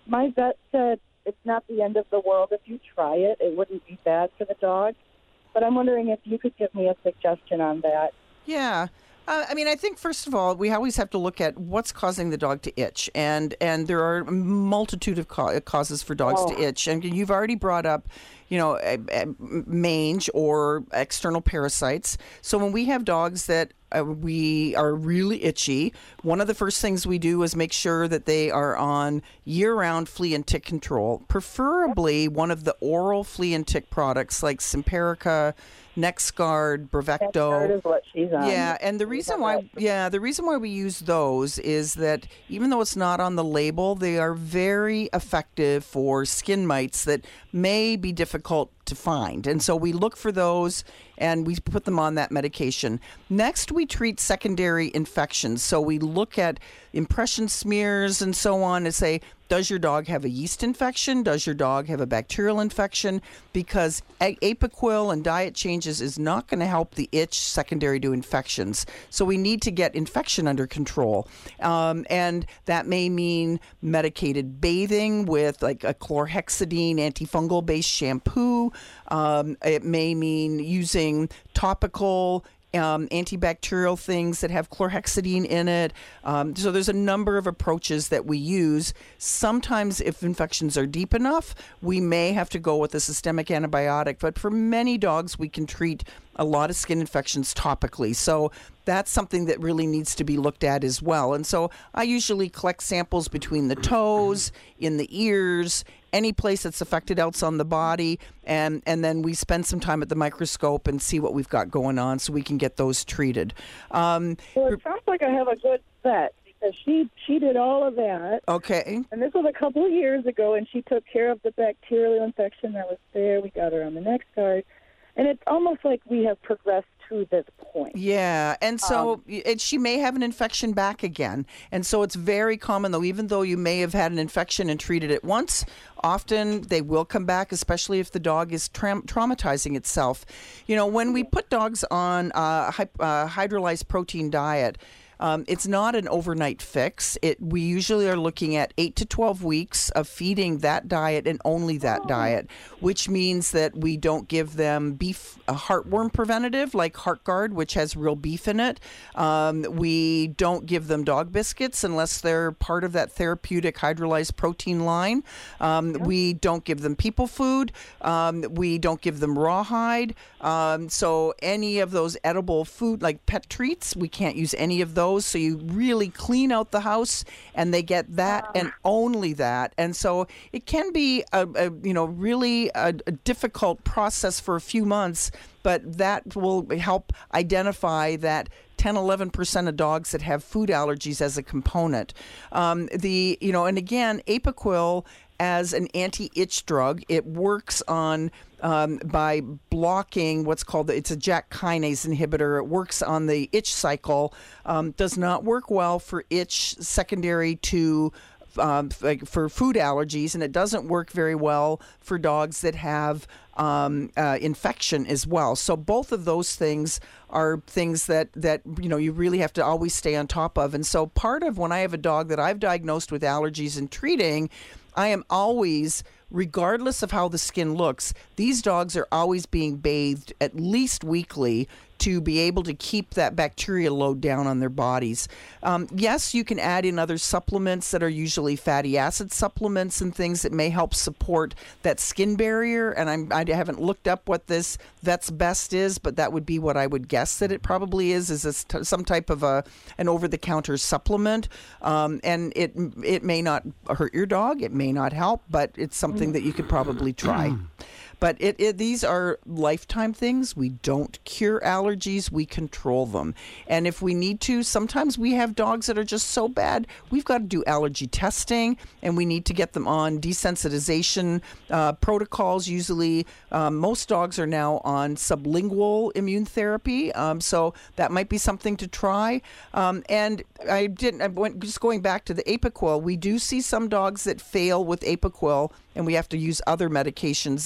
my vet said it's not the end of the world if you try it. It wouldn't be bad for the dog. But I'm wondering if you could give me a suggestion on that. Yeah. Uh, I mean, I think, first of all, we always have to look at what's causing the dog to itch. And, and there are a multitude of ca- causes for dogs Oh. to itch. And you've already brought up, you know, a, a mange or external parasites. So when we have dogs that uh, we are really itchy, one of the first things we do is make sure that they are on year-round flea and tick control, preferably one of the oral flea and tick products like Simparica, NexGard, Bravecto. NexGard is what she's on. Yeah, and the reason why, yeah, the reason why we use those is that even though it's not on the label, they are very effective for skin mites that may be difficult to find. And so we look for those and we put them on that medication. Next, we treat secondary infections. So we look at impression smears and so on and say, does your dog have a yeast infection? Does your dog have a bacterial infection? Because a- Apoquil and diet changes is not going to help the itch secondary to infections. So we need to get infection under control. Um, and that may mean medicated bathing with like a chlorhexidine antifungal-based shampoo. Um, it may mean using topical Um, antibacterial things that have chlorhexidine in it. Um, so there's a number of approaches that we use. Sometimes if infections are deep enough, we may have to go with a systemic antibiotic. But for many dogs, we can treat a lot of skin infections topically. So that's something that really needs to be looked at as well. And so I usually collect samples between the toes, in the ears, any place that's affected else on the body, and, and then we spend some time at the microscope and see what we've got going on so we can get those treated. Um, Well, it sounds like I have a good vet because she, she did all of that. okay. And this was a couple of years ago, and she took care of the bacterial infection that was there. We got her on the NexGard. And it's almost like we have progressed to this point. Yeah, and so Um, it, she may have an infection back again. And so it's very common, though, even though you may have had an infection and treated it once, often they will come back, especially if the dog is tra- traumatizing itself. You know, when we put dogs on a hy- uh, hydrolyzed protein diet, Um, it's not an overnight fix. It we usually are looking at eight to twelve weeks of feeding that diet and only that Oh. diet, which means that we don't give them beef a heartworm preventative like HeartGuard, which has real beef in it. Um, we don't give them dog biscuits unless they're part of that therapeutic hydrolyzed protein line. Um, we don't give them people food. Um, we don't give them rawhide. Um, so any of those edible food like pet treats, we can't use any of those. So you really clean out the house, and they get that and only that. And so it can be a, a you know really a, a difficult process for a few months, but that will help identify that ten, eleven percent of dogs that have food allergies as a component. Um, the you know, and again, Apoquil as an anti-itch drug, it works on um, by blocking what's called the, it's a Jack kinase inhibitor. It works on the itch cycle. Um, does not work well for itch secondary to um, like for food allergies, and it doesn't work very well for dogs that have um, uh, infection as well. So both of those things are things that, that, you know, you really have to always stay on top of. And so part of when I have a dog that I've diagnosed with allergies and treating, I am always, regardless of how the skin looks, these dogs are always being bathed at least weekly to be able to keep that bacteria load down on their bodies. Um, yes, you can add in other supplements that are usually fatty acid supplements and things that may help support that skin barrier. And I'm, I haven't looked up what this Vet's Best is, but that would be what I would guess that it probably is, is this t- some type of a an over-the-counter supplement. Um, and it it may not hurt your dog, it may not help, but it's something that you could probably try. But it, it, these are lifetime things. We don't cure allergies. We control them. And if we need to, sometimes we have dogs that are just so bad, we've got to do allergy testing, and we need to get them on desensitization uh, protocols. Usually, um, most dogs are now on sublingual immune therapy. Um, so that might be something to try. Um, and I didn't, I went, just going back to the Apoquil, we do see some dogs that fail with Apoquil, and we have to use other medications. There's another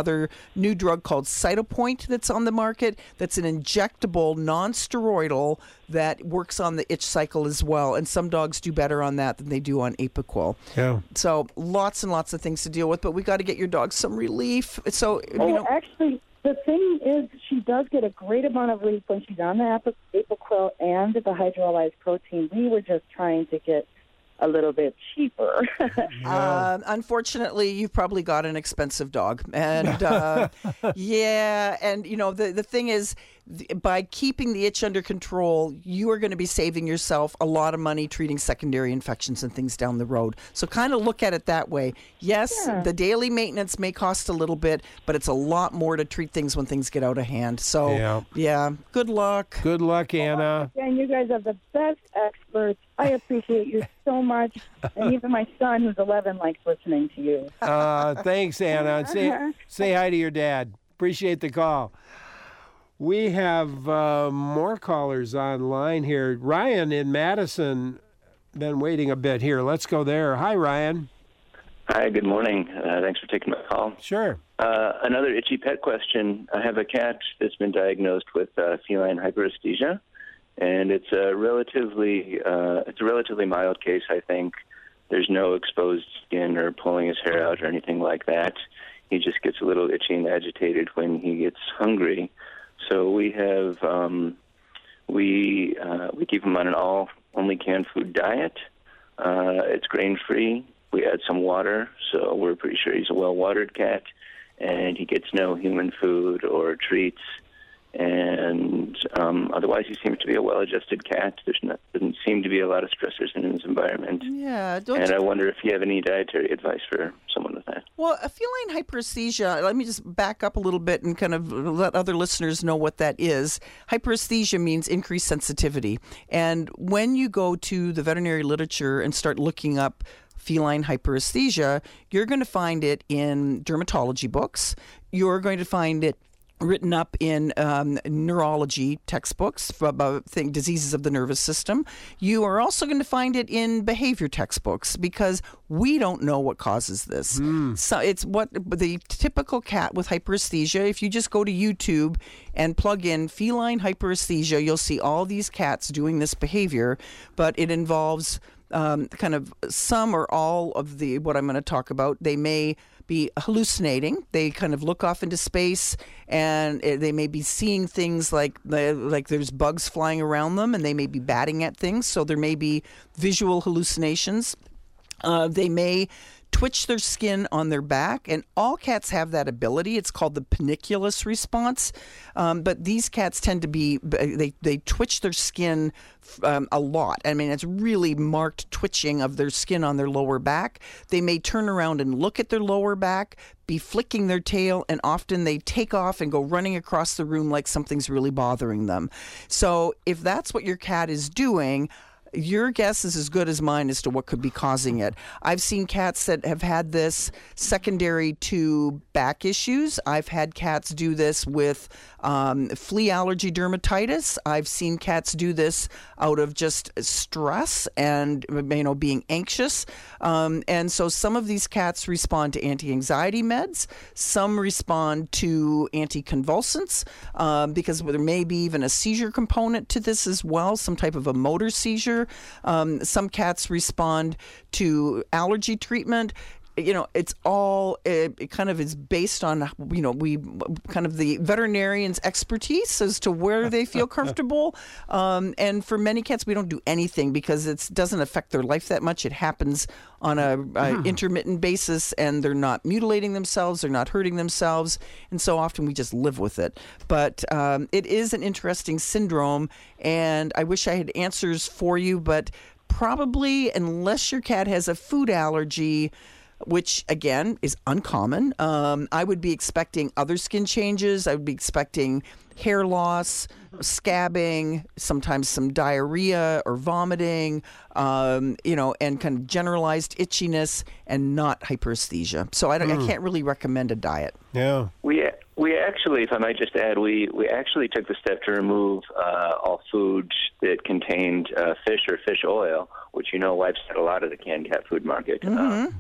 another new drug called Cytopoint that's on the market. That's an injectable, non-steroidal that works on the itch cycle as well. And some dogs do better on that than they do on Apoquel. Yeah. So lots and lots of things to deal with, but we got to get your dog some relief. So, Oh, you know, actually, the thing is, she does get a great amount of relief when she's on the Ap- Apoquel and the hydrolyzed protein. We were just trying to get a little bit cheaper. Uh, unfortunately, you've probably got an expensive dog, and uh, yeah, and you know the the thing is, th- by keeping the itch under control, you are going to be saving yourself a lot of money treating secondary infections and things down the road. So kind of look at it that way. Yes, Yeah. the daily maintenance may cost a little bit, but it's a lot more to treat things when things get out of hand. So Yeah. yeah, good luck. Good luck, Anna. And you guys are the best experts. I appreciate you so much. And even my son, who's eleven, likes listening to you. Uh, thanks, Anna. And say, say hi to your dad. Appreciate the call. We have uh, more callers online here. Ryan in Madison, been waiting a bit here. Let's go there. Hi, Ryan. Hi, good morning. Uh, thanks for taking my call. Sure. Uh, another itchy pet question. I have a cat that's been diagnosed with uh, feline hyperesthesia, and it's a relatively uh, it's a relatively mild case, I think. There's no exposed skin or pulling his hair out or anything like that. He just gets a little itchy and agitated when he gets hungry. So we have um, we uh, we keep him on an all only canned food diet. Uh, it's grain free. We add some water, so we're pretty sure he's a well-watered cat, and he gets no human food or treats. And um, otherwise, he seems to be a well-adjusted cat. There's not, doesn't seem to be a lot of stressors in his environment. Yeah, don't And you- I wonder if you have any dietary advice for someone with that. Well, a feline hyperesthesia, let me just back up a little bit and kind of let other listeners know what that is. Hyperesthesia means increased sensitivity. And when you go to the veterinary literature and start looking up feline hyperesthesia, you're going to find it in dermatology books. You're going to find it written up in um, neurology textbooks about think, diseases of the nervous system. You are also going to find it in behavior textbooks because we don't know what causes this. So it's what the typical cat with hyperesthesia, if you just go to YouTube and plug in feline hyperesthesia, you'll see all these cats doing this behavior, but it involves um, kind of some or all of the what I'm going to talk about. They may be hallucinating. They kind of look off into space, and they may be seeing things like like there's bugs flying around them, and they may be batting at things. So there may be visual hallucinations. Uh, they may twitch their skin on their back, and all cats have that ability. It's called the paniculus response. Um, but these cats tend to be, they, they twitch their skin um, a lot. I mean, it's really marked twitching of their skin on their lower back. They may turn around and look at their lower back, be flicking their tail, and often they take off and go running across the room like something's really bothering them. So if that's what your cat is doing, your guess is as good as mine as to what could be causing it. I've seen cats that have had this secondary to back issues. I've had cats do this with um, flea allergy dermatitis. I've seen cats do this out of just stress and, you know, being anxious. Um, and so some of these cats respond to anti-anxiety meds. Some respond to anticonvulsants um, because there may be even a seizure component to this as well, some type of a motor seizure. Um, some cats respond to allergy treatment. You know, it's all it, it kind of is based on, you know, we kind of the veterinarian's expertise as to where they feel comfortable. Um, and for many cats, we don't do anything because it doesn't affect their life that much. It happens on a, a intermittent basis, and they're not mutilating themselves, they're not hurting themselves, and so often we just live with it. But um, it is an interesting syndrome, and I wish I had answers for you, but probably unless your cat has a food allergy, which, again, is uncommon. Um, I would be expecting other skin changes. I would be expecting hair loss, scabbing, sometimes some diarrhea or vomiting, um, you know, and kind of generalized itchiness and not hyperesthesia. So I, don't, Mm. I can't really recommend a diet. Yeah. We we actually, if I might just add, we, we actually took the step to remove uh, all food that contained uh, fish or fish oil, which, you know, wipes out a lot of the canned cat food market. Mm-hmm. Uh,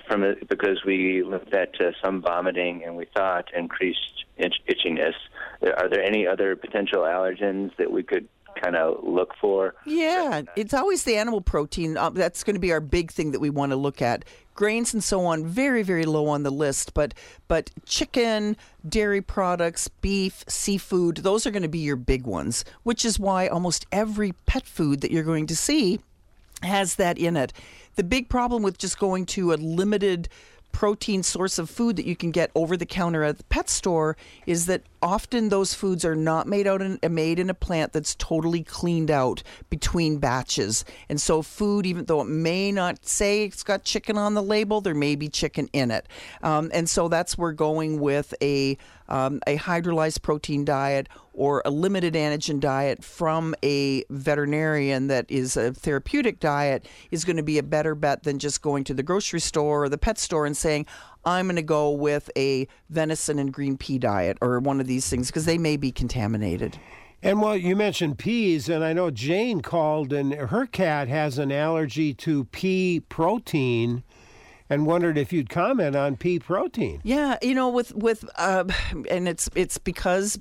from it because we looked at uh, some vomiting and we thought increased itch- itchiness. Are there any other potential allergens that we could kind of look for? Yeah, it's always the animal protein. Uh, that's going to be our big thing that we want to look at. Grains and so on, very, very low on the list. But but chicken, dairy products, beef, seafood, those are going to be your big ones, which is why almost every pet food that you're going to see has that in it. The big problem with just going to a limited protein source of food that you can get over the counter at the pet store is that often those foods are not made out in, made in a plant that's totally cleaned out between batches. And so food, even though it may not say it's got chicken on the label, there may be chicken in it. Um, and so that's where going with a um, a hydrolyzed protein diet or a limited antigen diet from a veterinarian that is a therapeutic diet is going to be a better bet than just going to the grocery store or the pet store and saying, I'm going to go with a venison and green pea diet or one of these things because they may be contaminated. And well, you mentioned peas, and I know Jane called, and her cat has an allergy to pea protein, and wondered if you'd comment on pea protein. Yeah, you know, with with uh, and it's it's because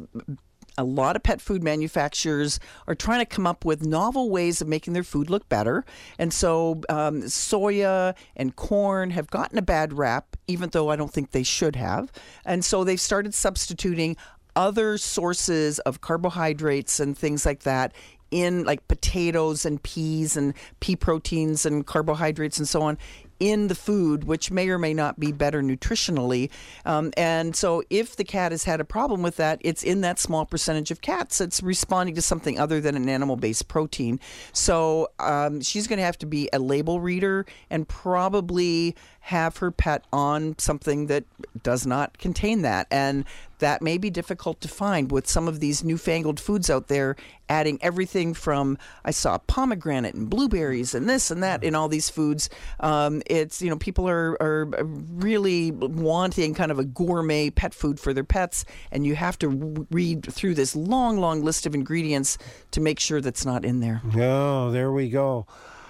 a lot of pet food manufacturers are trying to come up with novel ways of making their food look better. And so um, soya and corn have gotten a bad rap, even though I don't think they should have. And so they've started substituting other sources of carbohydrates and things like that in, like potatoes and peas and pea proteins and carbohydrates and so on, in the food, which may or may not be better nutritionally. Um, and so if the cat has had a problem with that, it's in that small percentage of cats that's responding to something other than an animal-based protein. So um, she's going to have to be a label reader and probably have her pet on something that does not contain that. And that may be difficult to find with some of these newfangled foods out there, adding everything from, I saw pomegranate and blueberries and this and that in all these foods. Um, it's, you know, people are, are really wanting kind of a gourmet pet food for their pets, and you have to read through this long, long list of ingredients to make sure that's not in there. Oh, there we go.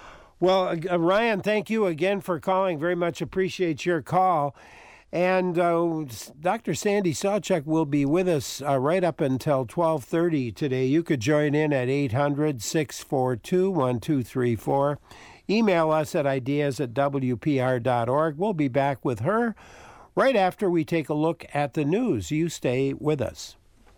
Well, uh, Ryan, thank you again for calling. Very much appreciate your call. And uh, Doctor Sandy Sawchuk will be with us uh, right up until twelve thirty today. You could join in at eight hundred, six four two, one two three four. Email us at ideas at w p r dot org. We'll be back with her right after we take a look at the news. You stay with us.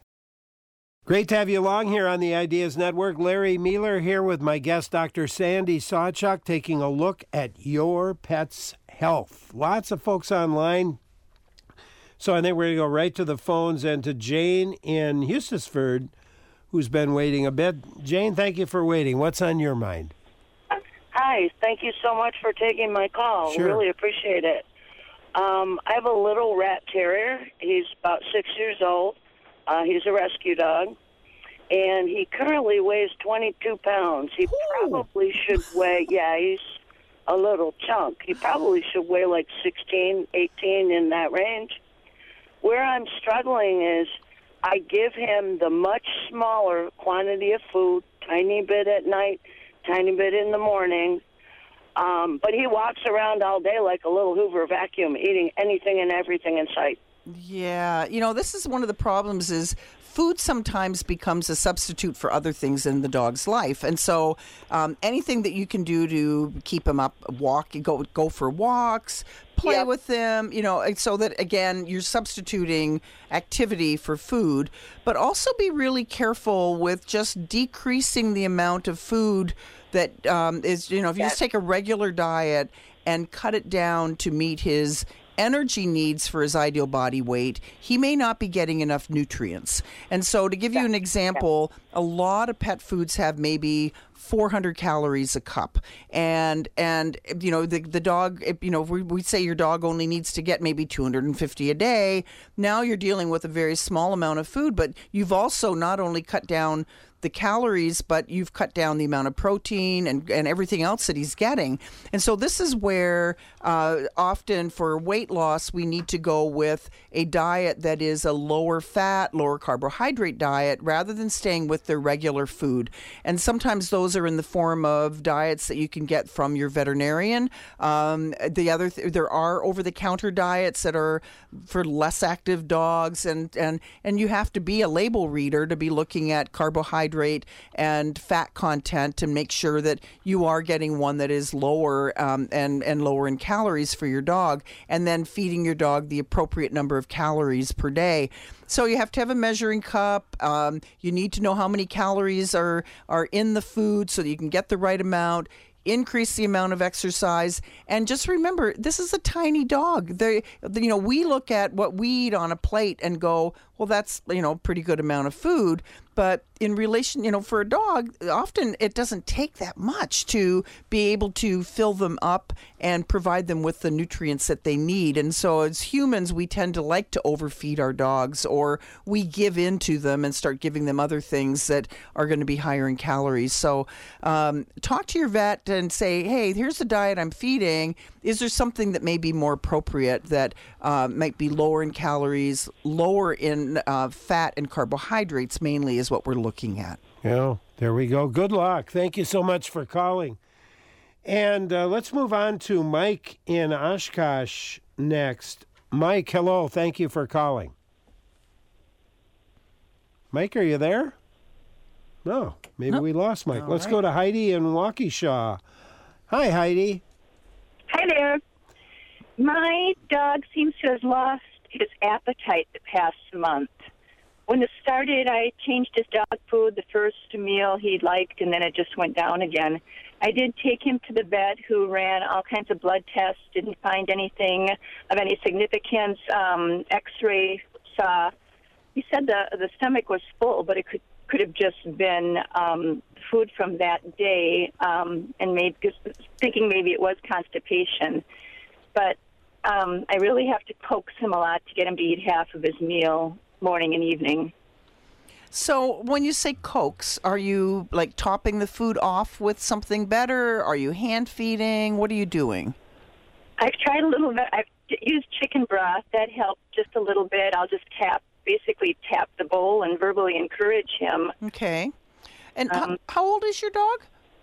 Great to have you along here on the Ideas Network. Larry Mueller here with my guest, Doctor Sandy Sawchuk, taking a look at your pet's health. Lots of folks online. So I think we're going to go right to the phones and to Jane in Hustisford, who's been waiting a bit. Jane, thank you for waiting. What's on your mind? Hi, thank you so much for taking my call. Sure. Really appreciate it. Um, I have a little rat terrier. He's about six years old. Uh, he's a rescue dog, and he currently weighs twenty-two pounds. He Ooh. probably should weigh, yeah, he's a little chunk. He probably should weigh like sixteen, eighteen, in that range. Where I'm struggling is I give him the much smaller quantity of food, tiny bit at night, tiny bit in the morning, um, but he walks around all day like a little Hoover vacuum, eating anything and everything in sight. Yeah, you know, this is one of the problems is food sometimes becomes a substitute for other things in the dog's life. And so um, anything that you can do to keep him up, walk, go go for walks, play yep. with them, you know, so that, again, you're substituting activity for food, but also be really careful with just decreasing the amount of food that um, is, you know, if you yes. just take a regular diet and cut it down to meet his energy needs for his ideal body weight, he may not be getting enough nutrients. And so to give you an example, a lot of pet foods have maybe four hundred calories a cup. And, and you know, the the dog, you know, we, we say your dog only needs to get maybe two hundred fifty a day. Now you're dealing with a very small amount of food, but you've also not only cut down the calories, but you've cut down the amount of protein and, and everything else that he's getting. And so this is where uh, often for weight loss, we need to go with a diet that is a lower fat, lower carbohydrate diet rather than staying with their regular food. And sometimes those those are in the form of diets that you can get from your veterinarian. Um, the other, th- there are over-the-counter diets that are for less active dogs, and, and, and you have to be a label reader to be looking at carbohydrate and fat content to make sure that you are getting one that is lower um, and, and lower in calories for your dog, and then feeding your dog the appropriate number of calories per day. So you have to have a measuring cup. Um, you need to know how many calories are, are in the food so that you can get the right amount. Increase the amount of exercise, and just remember, this is a tiny dog. They, you know, we look at what we eat on a plate and go, well, that's, you know, a pretty good amount of food. But in relation, you know, for a dog, often it doesn't take that much to be able to fill them up and provide them with the nutrients that they need. And so as humans, we tend to like to overfeed our dogs, or we give in to them and start giving them other things that are going to be higher in calories. So um, talk to your vet and say, hey, here's the diet I'm feeding. Is there something that may be more appropriate that uh, might be lower in calories, lower in uh, fat and carbohydrates mainly is what we're looking at. Yeah, there we go. Good luck. Thank you so much for calling. And uh, let's move on to Mike in Oshkosh next. Mike, hello. Thank you for calling. Mike, are you there? No, maybe nope. we lost Mike. All let's right. go to Heidi in Waukesha. Hi, Heidi. Hi there. My dog seems to have lost his appetite the past month. When it started, I changed his dog food the first meal he liked, and then it just went down again. I did take him to the vet, who ran all kinds of blood tests, didn't find anything of any significance. Um, X-ray saw, he said the the stomach was full, but it could could have just been um, food from that day, um, and maybe thinking maybe it was constipation. But um, I really have to coax him a lot to get him to eat half of his meal morning and evening. So when you say coax, are you like topping the food off with something better? Are you hand feeding? What are you doing? I've tried a little bit. I've used chicken broth. That helped just a little bit. I'll just tap, basically tap the bowl and verbally encourage him. Okay. And um, how, how old is your dog?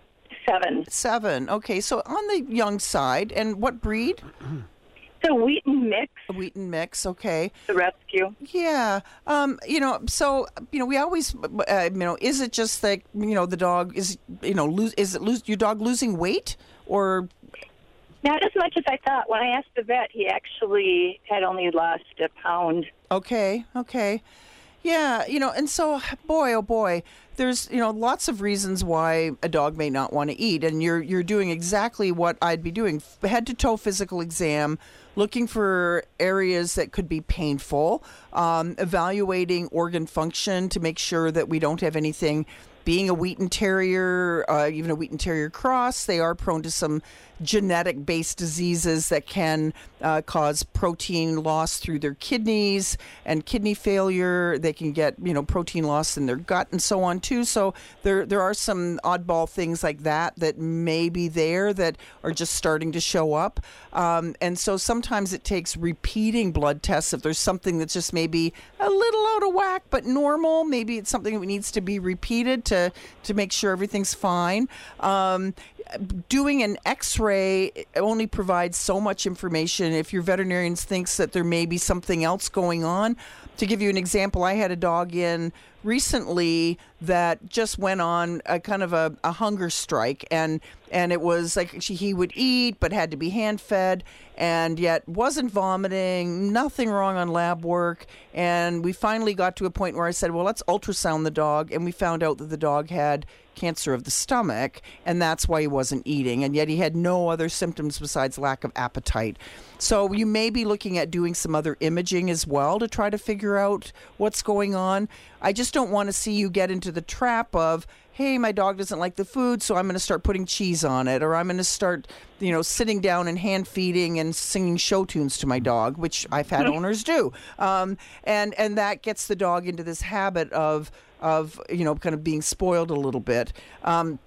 Seven. Seven. Okay. So on the young side. And what breed? It's a Wheaten mix. A Wheaten mix, okay. The rescue. Yeah. Um, you know, so, you know, we always, uh, you know, is it just like, you know, the dog is, you know, lose, is it lose, your dog losing weight or? Not as much as I thought. When I asked the vet, he actually had only lost a pound. Okay, okay. Yeah, you know, and so, boy, oh boy, there's, you know, lots of reasons why a dog may not want to eat, and you're you're doing exactly what I'd be doing. Head-to-toe physical exam, looking for areas that could be painful, um, evaluating organ function to make sure that we don't have anything. Being a Wheaten Terrier, uh, even a Wheaten Terrier cross, they are prone to some genetic-based diseases that can uh, cause protein loss through their kidneys and kidney failure. They can get, you know, protein loss in their gut and so on too. So there there are some oddball things like that that may be there that are just starting to show up. Um, and so sometimes it takes repeating blood tests if there's something that's just maybe a little out of whack but normal. Maybe it's something that needs to be repeated to, to make sure everything's fine. Um, doing an X-ray only provides so much information. If your veterinarian thinks that there may be something else going on, to give you an example, I had a dog in recently that just went on a kind of a, a hunger strike, and and it was like she, he would eat but had to be hand fed, and yet wasn't vomiting, nothing wrong on lab work. And we finally got to a point where I said, well, let's ultrasound the dog, and we found out that the dog had cancer of the stomach, and that's why he wasn't eating, and yet he had no other symptoms besides lack of appetite. So you may be looking at doing some other imaging as well to try to figure out what's going on. I just don't want to see you get into the trap of, hey, my dog doesn't like the food, so I'm going to start putting cheese on it, or I'm going to start, you know, sitting down and hand feeding and singing show tunes to my dog, which I've had owners do. Um, and, and that gets the dog into this habit of, of, you know, kind of being spoiled a little bit. Um,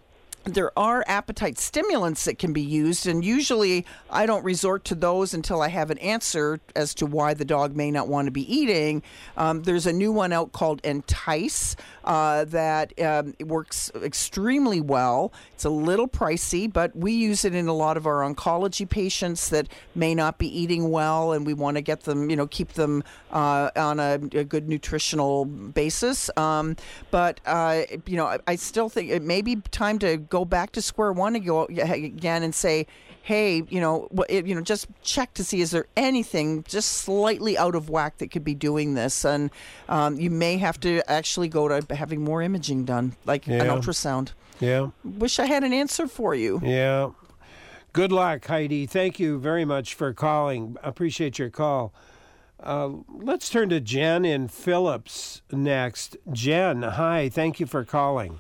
There are appetite stimulants that can be used, and usually I don't resort to those until I have an answer as to why the dog may not want to be eating. Um, there's a new one out called Entice uh, that um, works extremely well. It's a little pricey, but we use it in a lot of our oncology patients that may not be eating well, and we want to get them, you know, keep them uh, on a, a good nutritional basis. Um, but, uh, you know, I, I still think it may be time to go back to square one and go again and say, hey, you know, you know, just check to see is there anything just slightly out of whack that could be doing this, and um, you may have to actually go to having more imaging done, like yeah. an ultrasound. Yeah. Wish I had an answer for you. Yeah. Good luck, Heidi. Thank you very much for calling. Appreciate your call. Uh, let's turn to Jen in Phillips next. Jen, hi. Thank you for calling.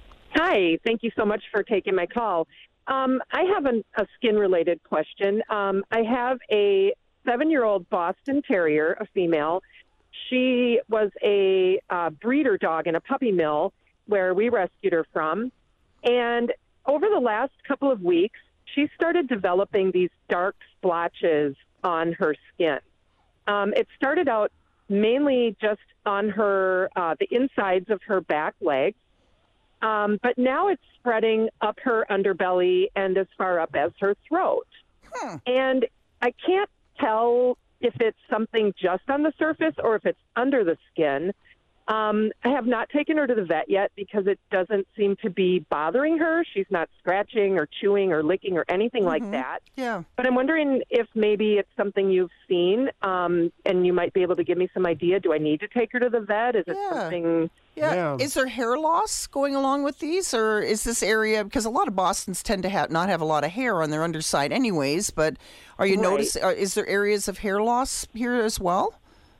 Hi, thank you so much for taking my call. Um, I have an, a skin-related question. Um, I have a seven-year-old Boston Terrier, a female. She was a uh, breeder dog in a puppy mill where we rescued her from. And over the last couple of weeks, she started developing these dark splotches on her skin. Um, it started out mainly just on her, uh, the insides of her back legs. Um, but now it's spreading up her underbelly and as far up as her throat. Hmm. And I can't tell if it's something just on the surface or if it's under the skin. Um, I have not taken her to the vet yet because it doesn't seem to be bothering her. She's not scratching or chewing or licking or anything mm-hmm. like that. Yeah. But I'm wondering if maybe it's something you've seen, um, and you might be able to give me some idea. Do I need to take her to the vet? Is it yeah. something... Yeah. yeah. Is there hair loss going along with these, or is this area, because a lot of Bostons tend to have not have a lot of hair on their underside anyways, but are you right. noticing, is there areas of hair loss here as well?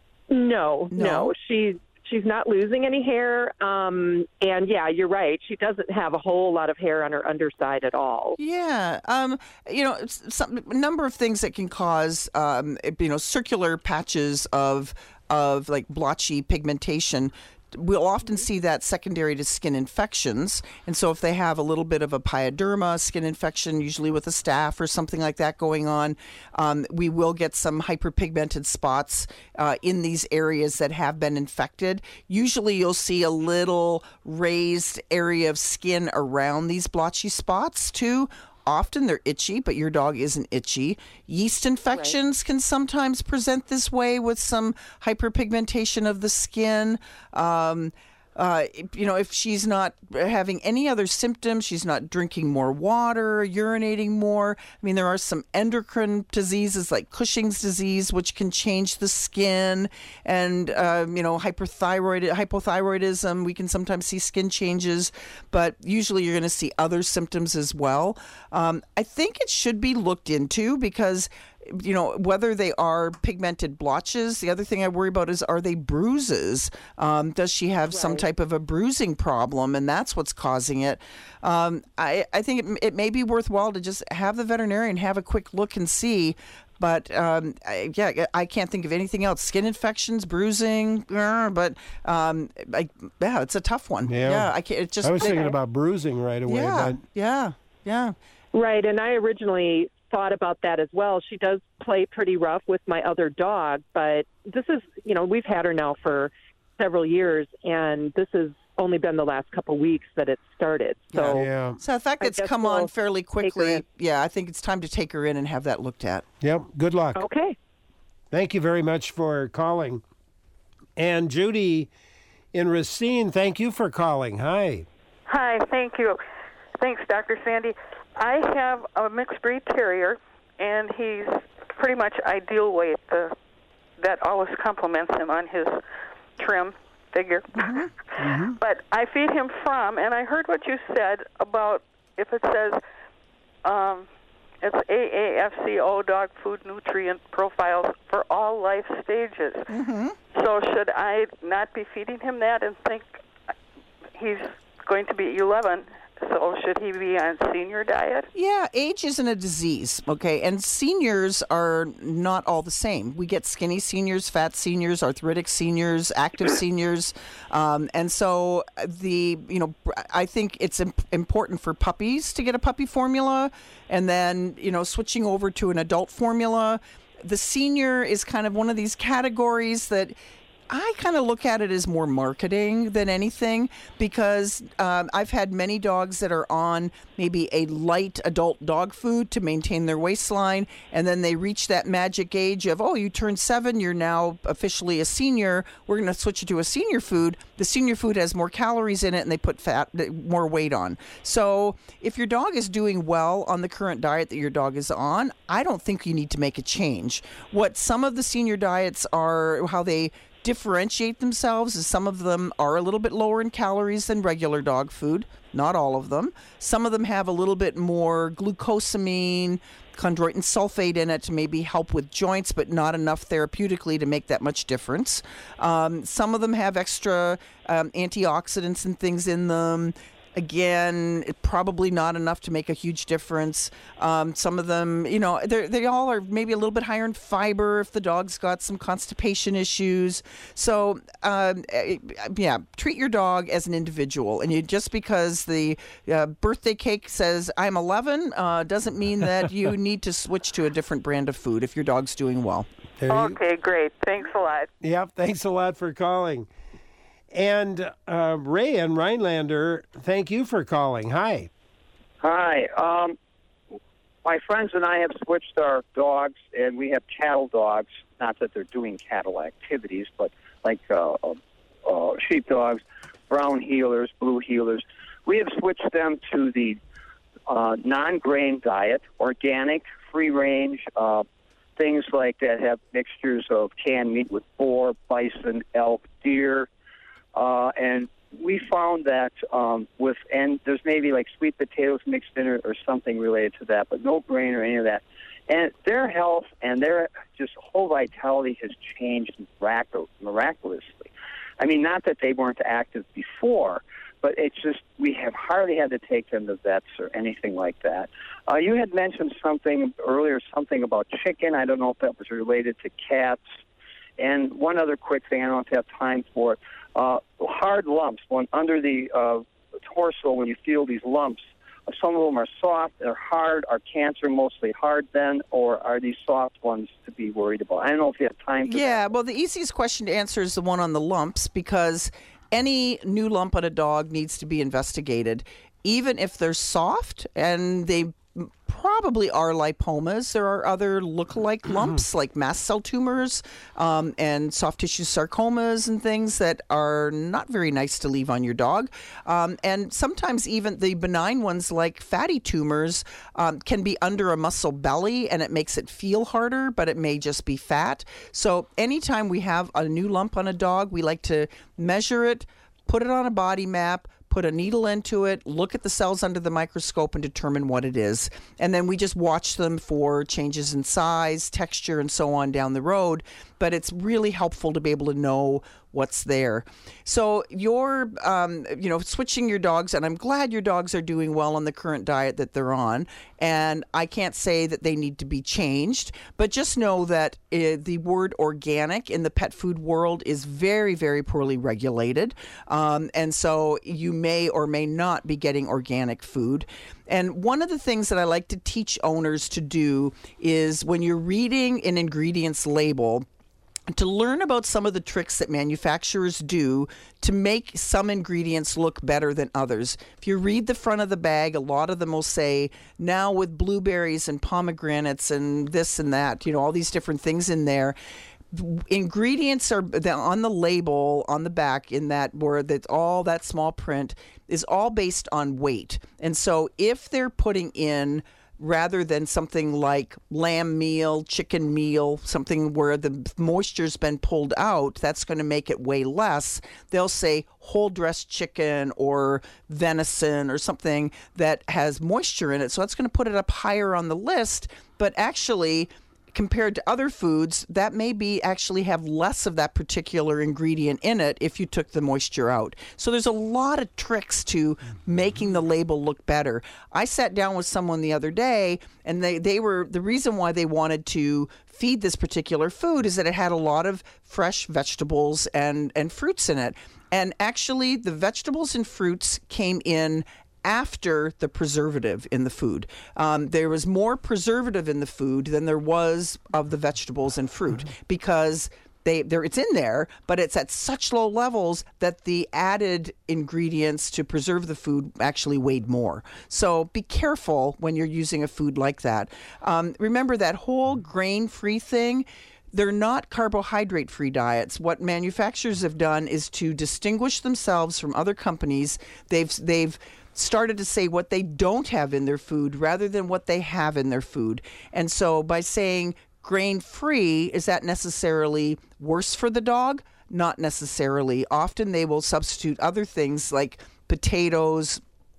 No, no. no. She's, she's not losing any hair, um, and yeah, you're right. She doesn't have a whole lot of hair on her underside at all. Yeah. Um, you know, some, a number of things that can cause, um, you know, circular patches of, of like blotchy pigmentation. We'll often see that secondary to skin infections. And so if they have a little bit of a pyoderma, skin infection, usually with a staph or something like that going on, um, we will get some hyperpigmented spots uh, in these areas that have been infected. Usually you'll see a little raised area of skin around these blotchy spots too. Often they're itchy, but your dog isn't itchy. Yeast infections right. can sometimes present this way with some hyperpigmentation of the skin. Um, uh, you know, if she's not having any other symptoms, she's not drinking more water, urinating more. I mean, there are some endocrine diseases like Cushing's disease, which can change the skin, and, uh, you know, hyperthyroid, hypothyroidism. We can sometimes see skin changes, but usually you're going to see other symptoms as well. Um, I think it should be looked into because, you know, whether they are pigmented blotches. The other thing I worry about is, are they bruises? Um, does she have right. some type of a bruising problem, and that's what's causing it? Um, I, I think it, it may be worthwhile to just have the veterinarian have a quick look and see. But, um, I, yeah, I can't think of anything else. Skin infections, bruising, uh, but, um, I, yeah, it's a tough one. Yeah, yeah I can't. It just. I was thinking it, about bruising right away. Yeah, but... yeah, yeah. Right, and I originally thought about that as well. She does play pretty rough with my other dog, but this is, you know, we've had her now for several years, and this has only been the last couple weeks that it started. So, yeah. so the fact that it's come we'll on fairly quickly, yeah, I think it's time to take her in and have that looked at. Yep, good luck. Okay. Thank you very much for calling. And Judy in Racine, thank you for calling. Hi. Hi, thank you. Thanks, Doctor Sandy. I have a mixed breed terrier, and he's pretty much ideal weight. The, that always compliments him on his trim figure. Mm-hmm. Mm-hmm. But I feed him from, and I heard what you said about if it says um, it's A A F C O, dog food nutrient profiles for all life stages. Mm-hmm. So should I not be feeding him that and think he's going to be eleven So should he be on senior diet? Yeah, age isn't a disease, okay? And seniors are not all the same. We get skinny seniors, fat seniors, arthritic seniors, active seniors. Um, and so the, you know, I think it's imp- important for puppies to get a puppy formula and then, you know, switching over to an adult formula. The senior is kind of one of these categories that I kind of look at it as more marketing than anything, because um, I've had many dogs that are on maybe a light adult dog food to maintain their waistline, and then they reach that magic age of, oh, you turned seven, you're now officially a senior, we're going to switch you to a senior food. The senior food has more calories in it, and they put fat, more weight on. So if your dog is doing well on the current diet that your dog is on, I don't think you need to make a change. What some of the senior diets are, how they differentiate themselves, is some of them are a little bit lower in calories than regular dog food. Not all of them. Some of them have a little bit more glucosamine, chondroitin sulfate in it to maybe help with joints, but not enough therapeutically to make that much difference. Um, some of them have extra um, antioxidants and things in them. Again, probably not enough to make a huge difference. Um, some of them, you know, they they all are maybe a little bit higher in fiber if the dog's got some constipation issues. So, um, yeah, treat your dog as an individual. And you just because the uh, birthday cake says I'm eleven uh, doesn't mean that you need to switch to a different brand of food if your dog's doing well. Okay, great. Thanks a lot. Yep, thanks a lot for calling. And uh, Ray and Rhinelander, thank you for calling. Hi. Hi. Um, my friends and I have switched our dogs, and we have cattle dogs. Not that they're doing cattle activities, but like uh, uh, sheep dogs, brown heelers, blue heelers. We have switched them to the uh, non-grain diet, organic, free-range, uh, things like that have mixtures of canned meat with boar, bison, elk, deer. Uh, and we found that um, with, and there's maybe like sweet potatoes mixed in or, or something related to that, but no grain or any of that. And their health and their just whole vitality has changed mirac- miraculously. I mean, not that they weren't active before, but it's just we have hardly had to take them to vets or anything like that. Uh, you had mentioned something earlier, something about chicken. I don't know if that was related to cats. And one other quick thing, I don't have time for it. Uh, hard lumps when under the uh, torso, when you feel these lumps, some of them are soft, they're hard. Are cancer mostly hard then, or are these soft ones to be worried about? I don't know if you have time for Yeah, that. well, the easiest question to answer is the one on the lumps, because any new lump on a dog needs to be investigated. Even if they're soft and they probably are lipomas, there are other look-alike lumps like mast cell tumors um, and soft tissue sarcomas and things that are not very nice to leave on your dog. Um, and sometimes even the benign ones like fatty tumors um, can be under a muscle belly and it makes it feel harder, but it may just be fat. So anytime we have a new lump on a dog, we like to measure it, put it on a body map, put a needle into it, look at the cells under the microscope and determine what it is. And then we just watch them for changes in size, texture, and so on down the road. But it's really helpful to be able to know what's there. So you're, um, you know, switching your dogs, and I'm glad your dogs are doing well on the current diet that they're on. And I can't say that they need to be changed, but just know that uh, the word organic in the pet food world is very, very poorly regulated. Um, and so you may or may not be getting organic food. And one of the things that I like to teach owners to do is when you're reading an ingredients label, to learn about some of the tricks that manufacturers do to make some ingredients look better than others. If you read the front of the bag, a lot of them will say, now with blueberries and pomegranates and this and that, you know, all these different things in there. Ingredients are on the label on the back in that where that all that small print is all based on weight. And so if they're putting in, rather than something like lamb meal, chicken meal, something where the moisture's been pulled out, that's going to make it weigh less. They'll say whole dressed chicken or venison or something that has moisture in it. So that's going to put it up higher on the list. But actually, compared to other foods, that may be actually have less of that particular ingredient in it if you took the moisture out. So there's a lot of tricks to making the label look better. I sat down with someone the other day, and they, they were, the reason why they wanted to feed this particular food is that it had a lot of fresh vegetables and, and fruits in it. And actually, the vegetables and fruits came in after the preservative in the food. Um, there was more preservative in the food than there was of the vegetables and fruit mm-hmm. because they there it's in there, but it's at such low levels that the added ingredients to preserve the food actually weighed more. So be careful when you're using a food like that. Um, remember that whole grain-free thing. They're not carbohydrate-free diets. What manufacturers have done is to distinguish themselves from other companies. They've they've started to say what they don't have in their food rather than what they have in their food. And so by saying grain-free, is that necessarily worse for the dog? Not necessarily. Often they will substitute other things like potatoes,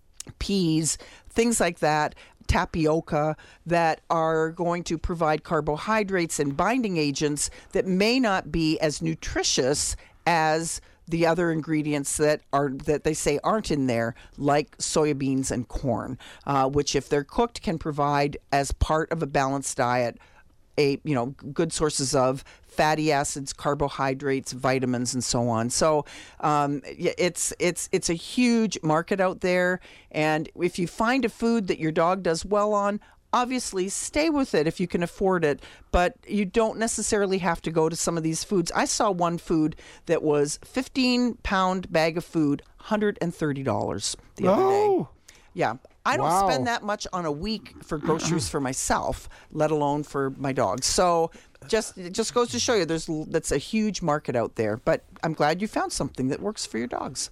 peas, things like that, tapioca, that are going to provide carbohydrates and binding agents that may not be as nutritious as the other ingredients that are that they say aren't in there, like soybeans and corn, uh, which if they're cooked can provide as part of a balanced diet a you know good sources of fatty acids, carbohydrates, vitamins, and so on. So um, it's it's it's a huge market out there, and if you find a food that your dog does well on, obviously stay with it if you can afford it, but you don't necessarily have to go to some of these foods. I saw one food that was fifteen pound bag of food, one hundred thirty dollars the other oh. day. Yeah. I don't wow. spend that much on a week for groceries for myself, let alone for my dogs. So just it just goes to show you there's that's a huge market out there. But I'm glad you found something that works for your dogs.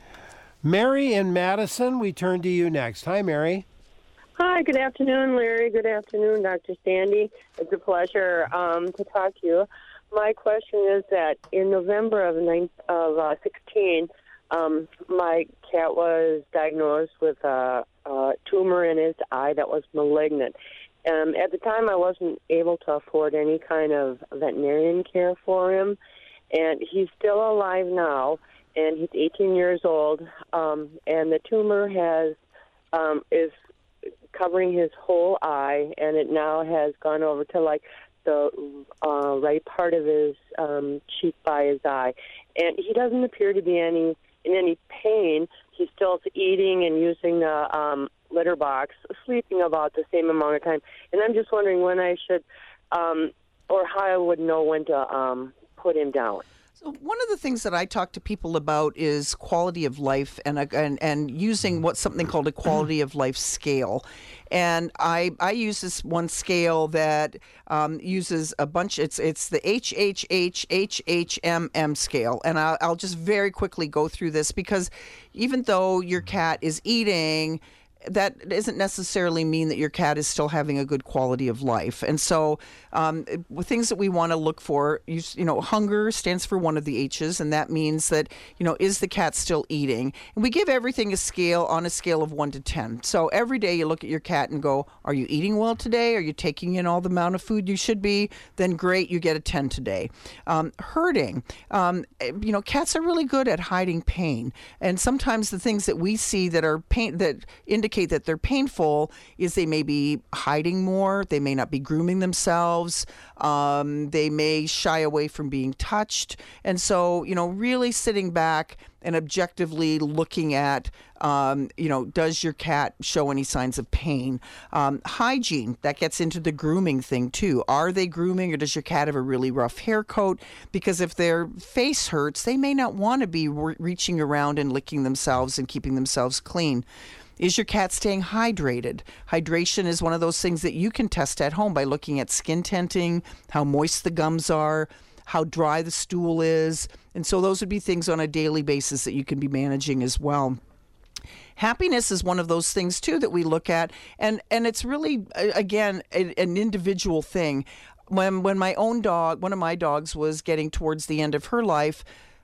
Mary in Madison, we turn to you next. Hi, Mary. Hi, good afternoon, Larry. Good afternoon, Doctor Sandy. It's a pleasure um, to talk to you. My question is that in November of, nine, of uh, sixteen, um, my cat was diagnosed with a, a tumor in his eye that was malignant. Um, at the time, I wasn't able to afford any kind of veterinarian care for him, and he's still alive now, and he's eighteen years old, um, and the tumor has um, is covering his whole eye, and it now has gone over to like the uh, right part of his um, cheek by his eye, and he doesn't appear to be any in any pain. He's still eating and using the um, litter box, sleeping about the same amount of time, and I'm just wondering when I should, um, or how I would know when to um, put him down. So one of the things that I talk to people about is quality of life and and, and using what's something called a quality of life scale. And I, I use this one scale that um, uses a bunch, it's it's the H H H H H M M scale. And I'll, I'll just very quickly go through this because even though your cat is eating, that doesn't necessarily mean that your cat is still having a good quality of life. And so um, things that we want to look for, you, you know, hunger stands for one of the H's, and that means that, you know, is the cat still eating? And we give everything a scale on a scale of one to ten. So every day you look at your cat and go, are you eating well today? Are you taking in all the amount of food you should be? Then great, you get a ten today. Um, herding, um, you know, cats are really good at hiding pain. And sometimes the things that we see that are pain, that indicate that they're painful is they may be hiding more, they may not be grooming themselves, um, they may shy away from being touched. And so, you know, really sitting back and objectively looking at, um, you know, does your cat show any signs of pain? Um, hygiene, that gets into the grooming thing too. Are they grooming, or does your cat have a really rough hair coat? Because if their face hurts, they may not want to be re- reaching around and licking themselves and keeping themselves clean. Is your cat staying hydrated? Hydration is one of those things that you can test at home by looking at skin tenting, how moist the gums are, how dry the stool is. And so those would be things on a daily basis that you can be managing as well. Happiness is one of those things, too, that we look at. And, and it's really, again, an individual thing. When, when my own dog, one of my dogs was getting towards the end of her life,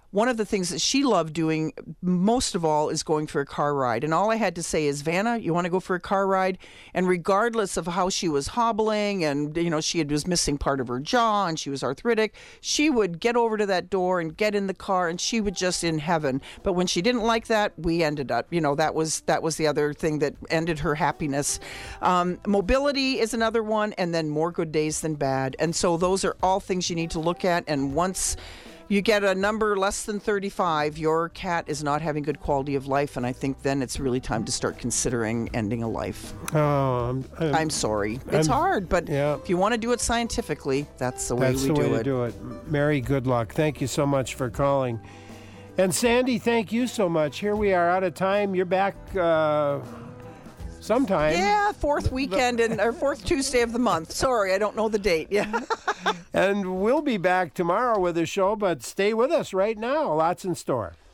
one of the things that she loved doing most of all is going for a car ride. And all I had to say is, Vanna, you want to go for a car ride? And regardless of how she was hobbling and, you know, she had, was missing part of her jaw and she was arthritic, she would get over to that door and get in the car and she would just in heaven. But when she didn't like that, we ended up, you know, that was that was the other thing that ended her happiness. Um, mobility is another one, and then more good days than bad. And so those are all things you need to look at. And once you get a number less than thirty-five, your cat is not having good quality of life, and I think then it's really time to start considering ending a life. Oh, I'm, I'm, I'm sorry. It's I'm, hard, but yeah. if you want to do it scientifically, that's the way that's we the do way it. to do it. Mary, good luck. Thank you so much for calling. And Sandy, thank you so much. Here we are out of time. You're back uh, sometime. Yeah, fourth weekend and or fourth Tuesday of the month. Sorry, I don't know the date. Yeah. And we'll be back tomorrow with a show, but stay with us right now. Lots in store.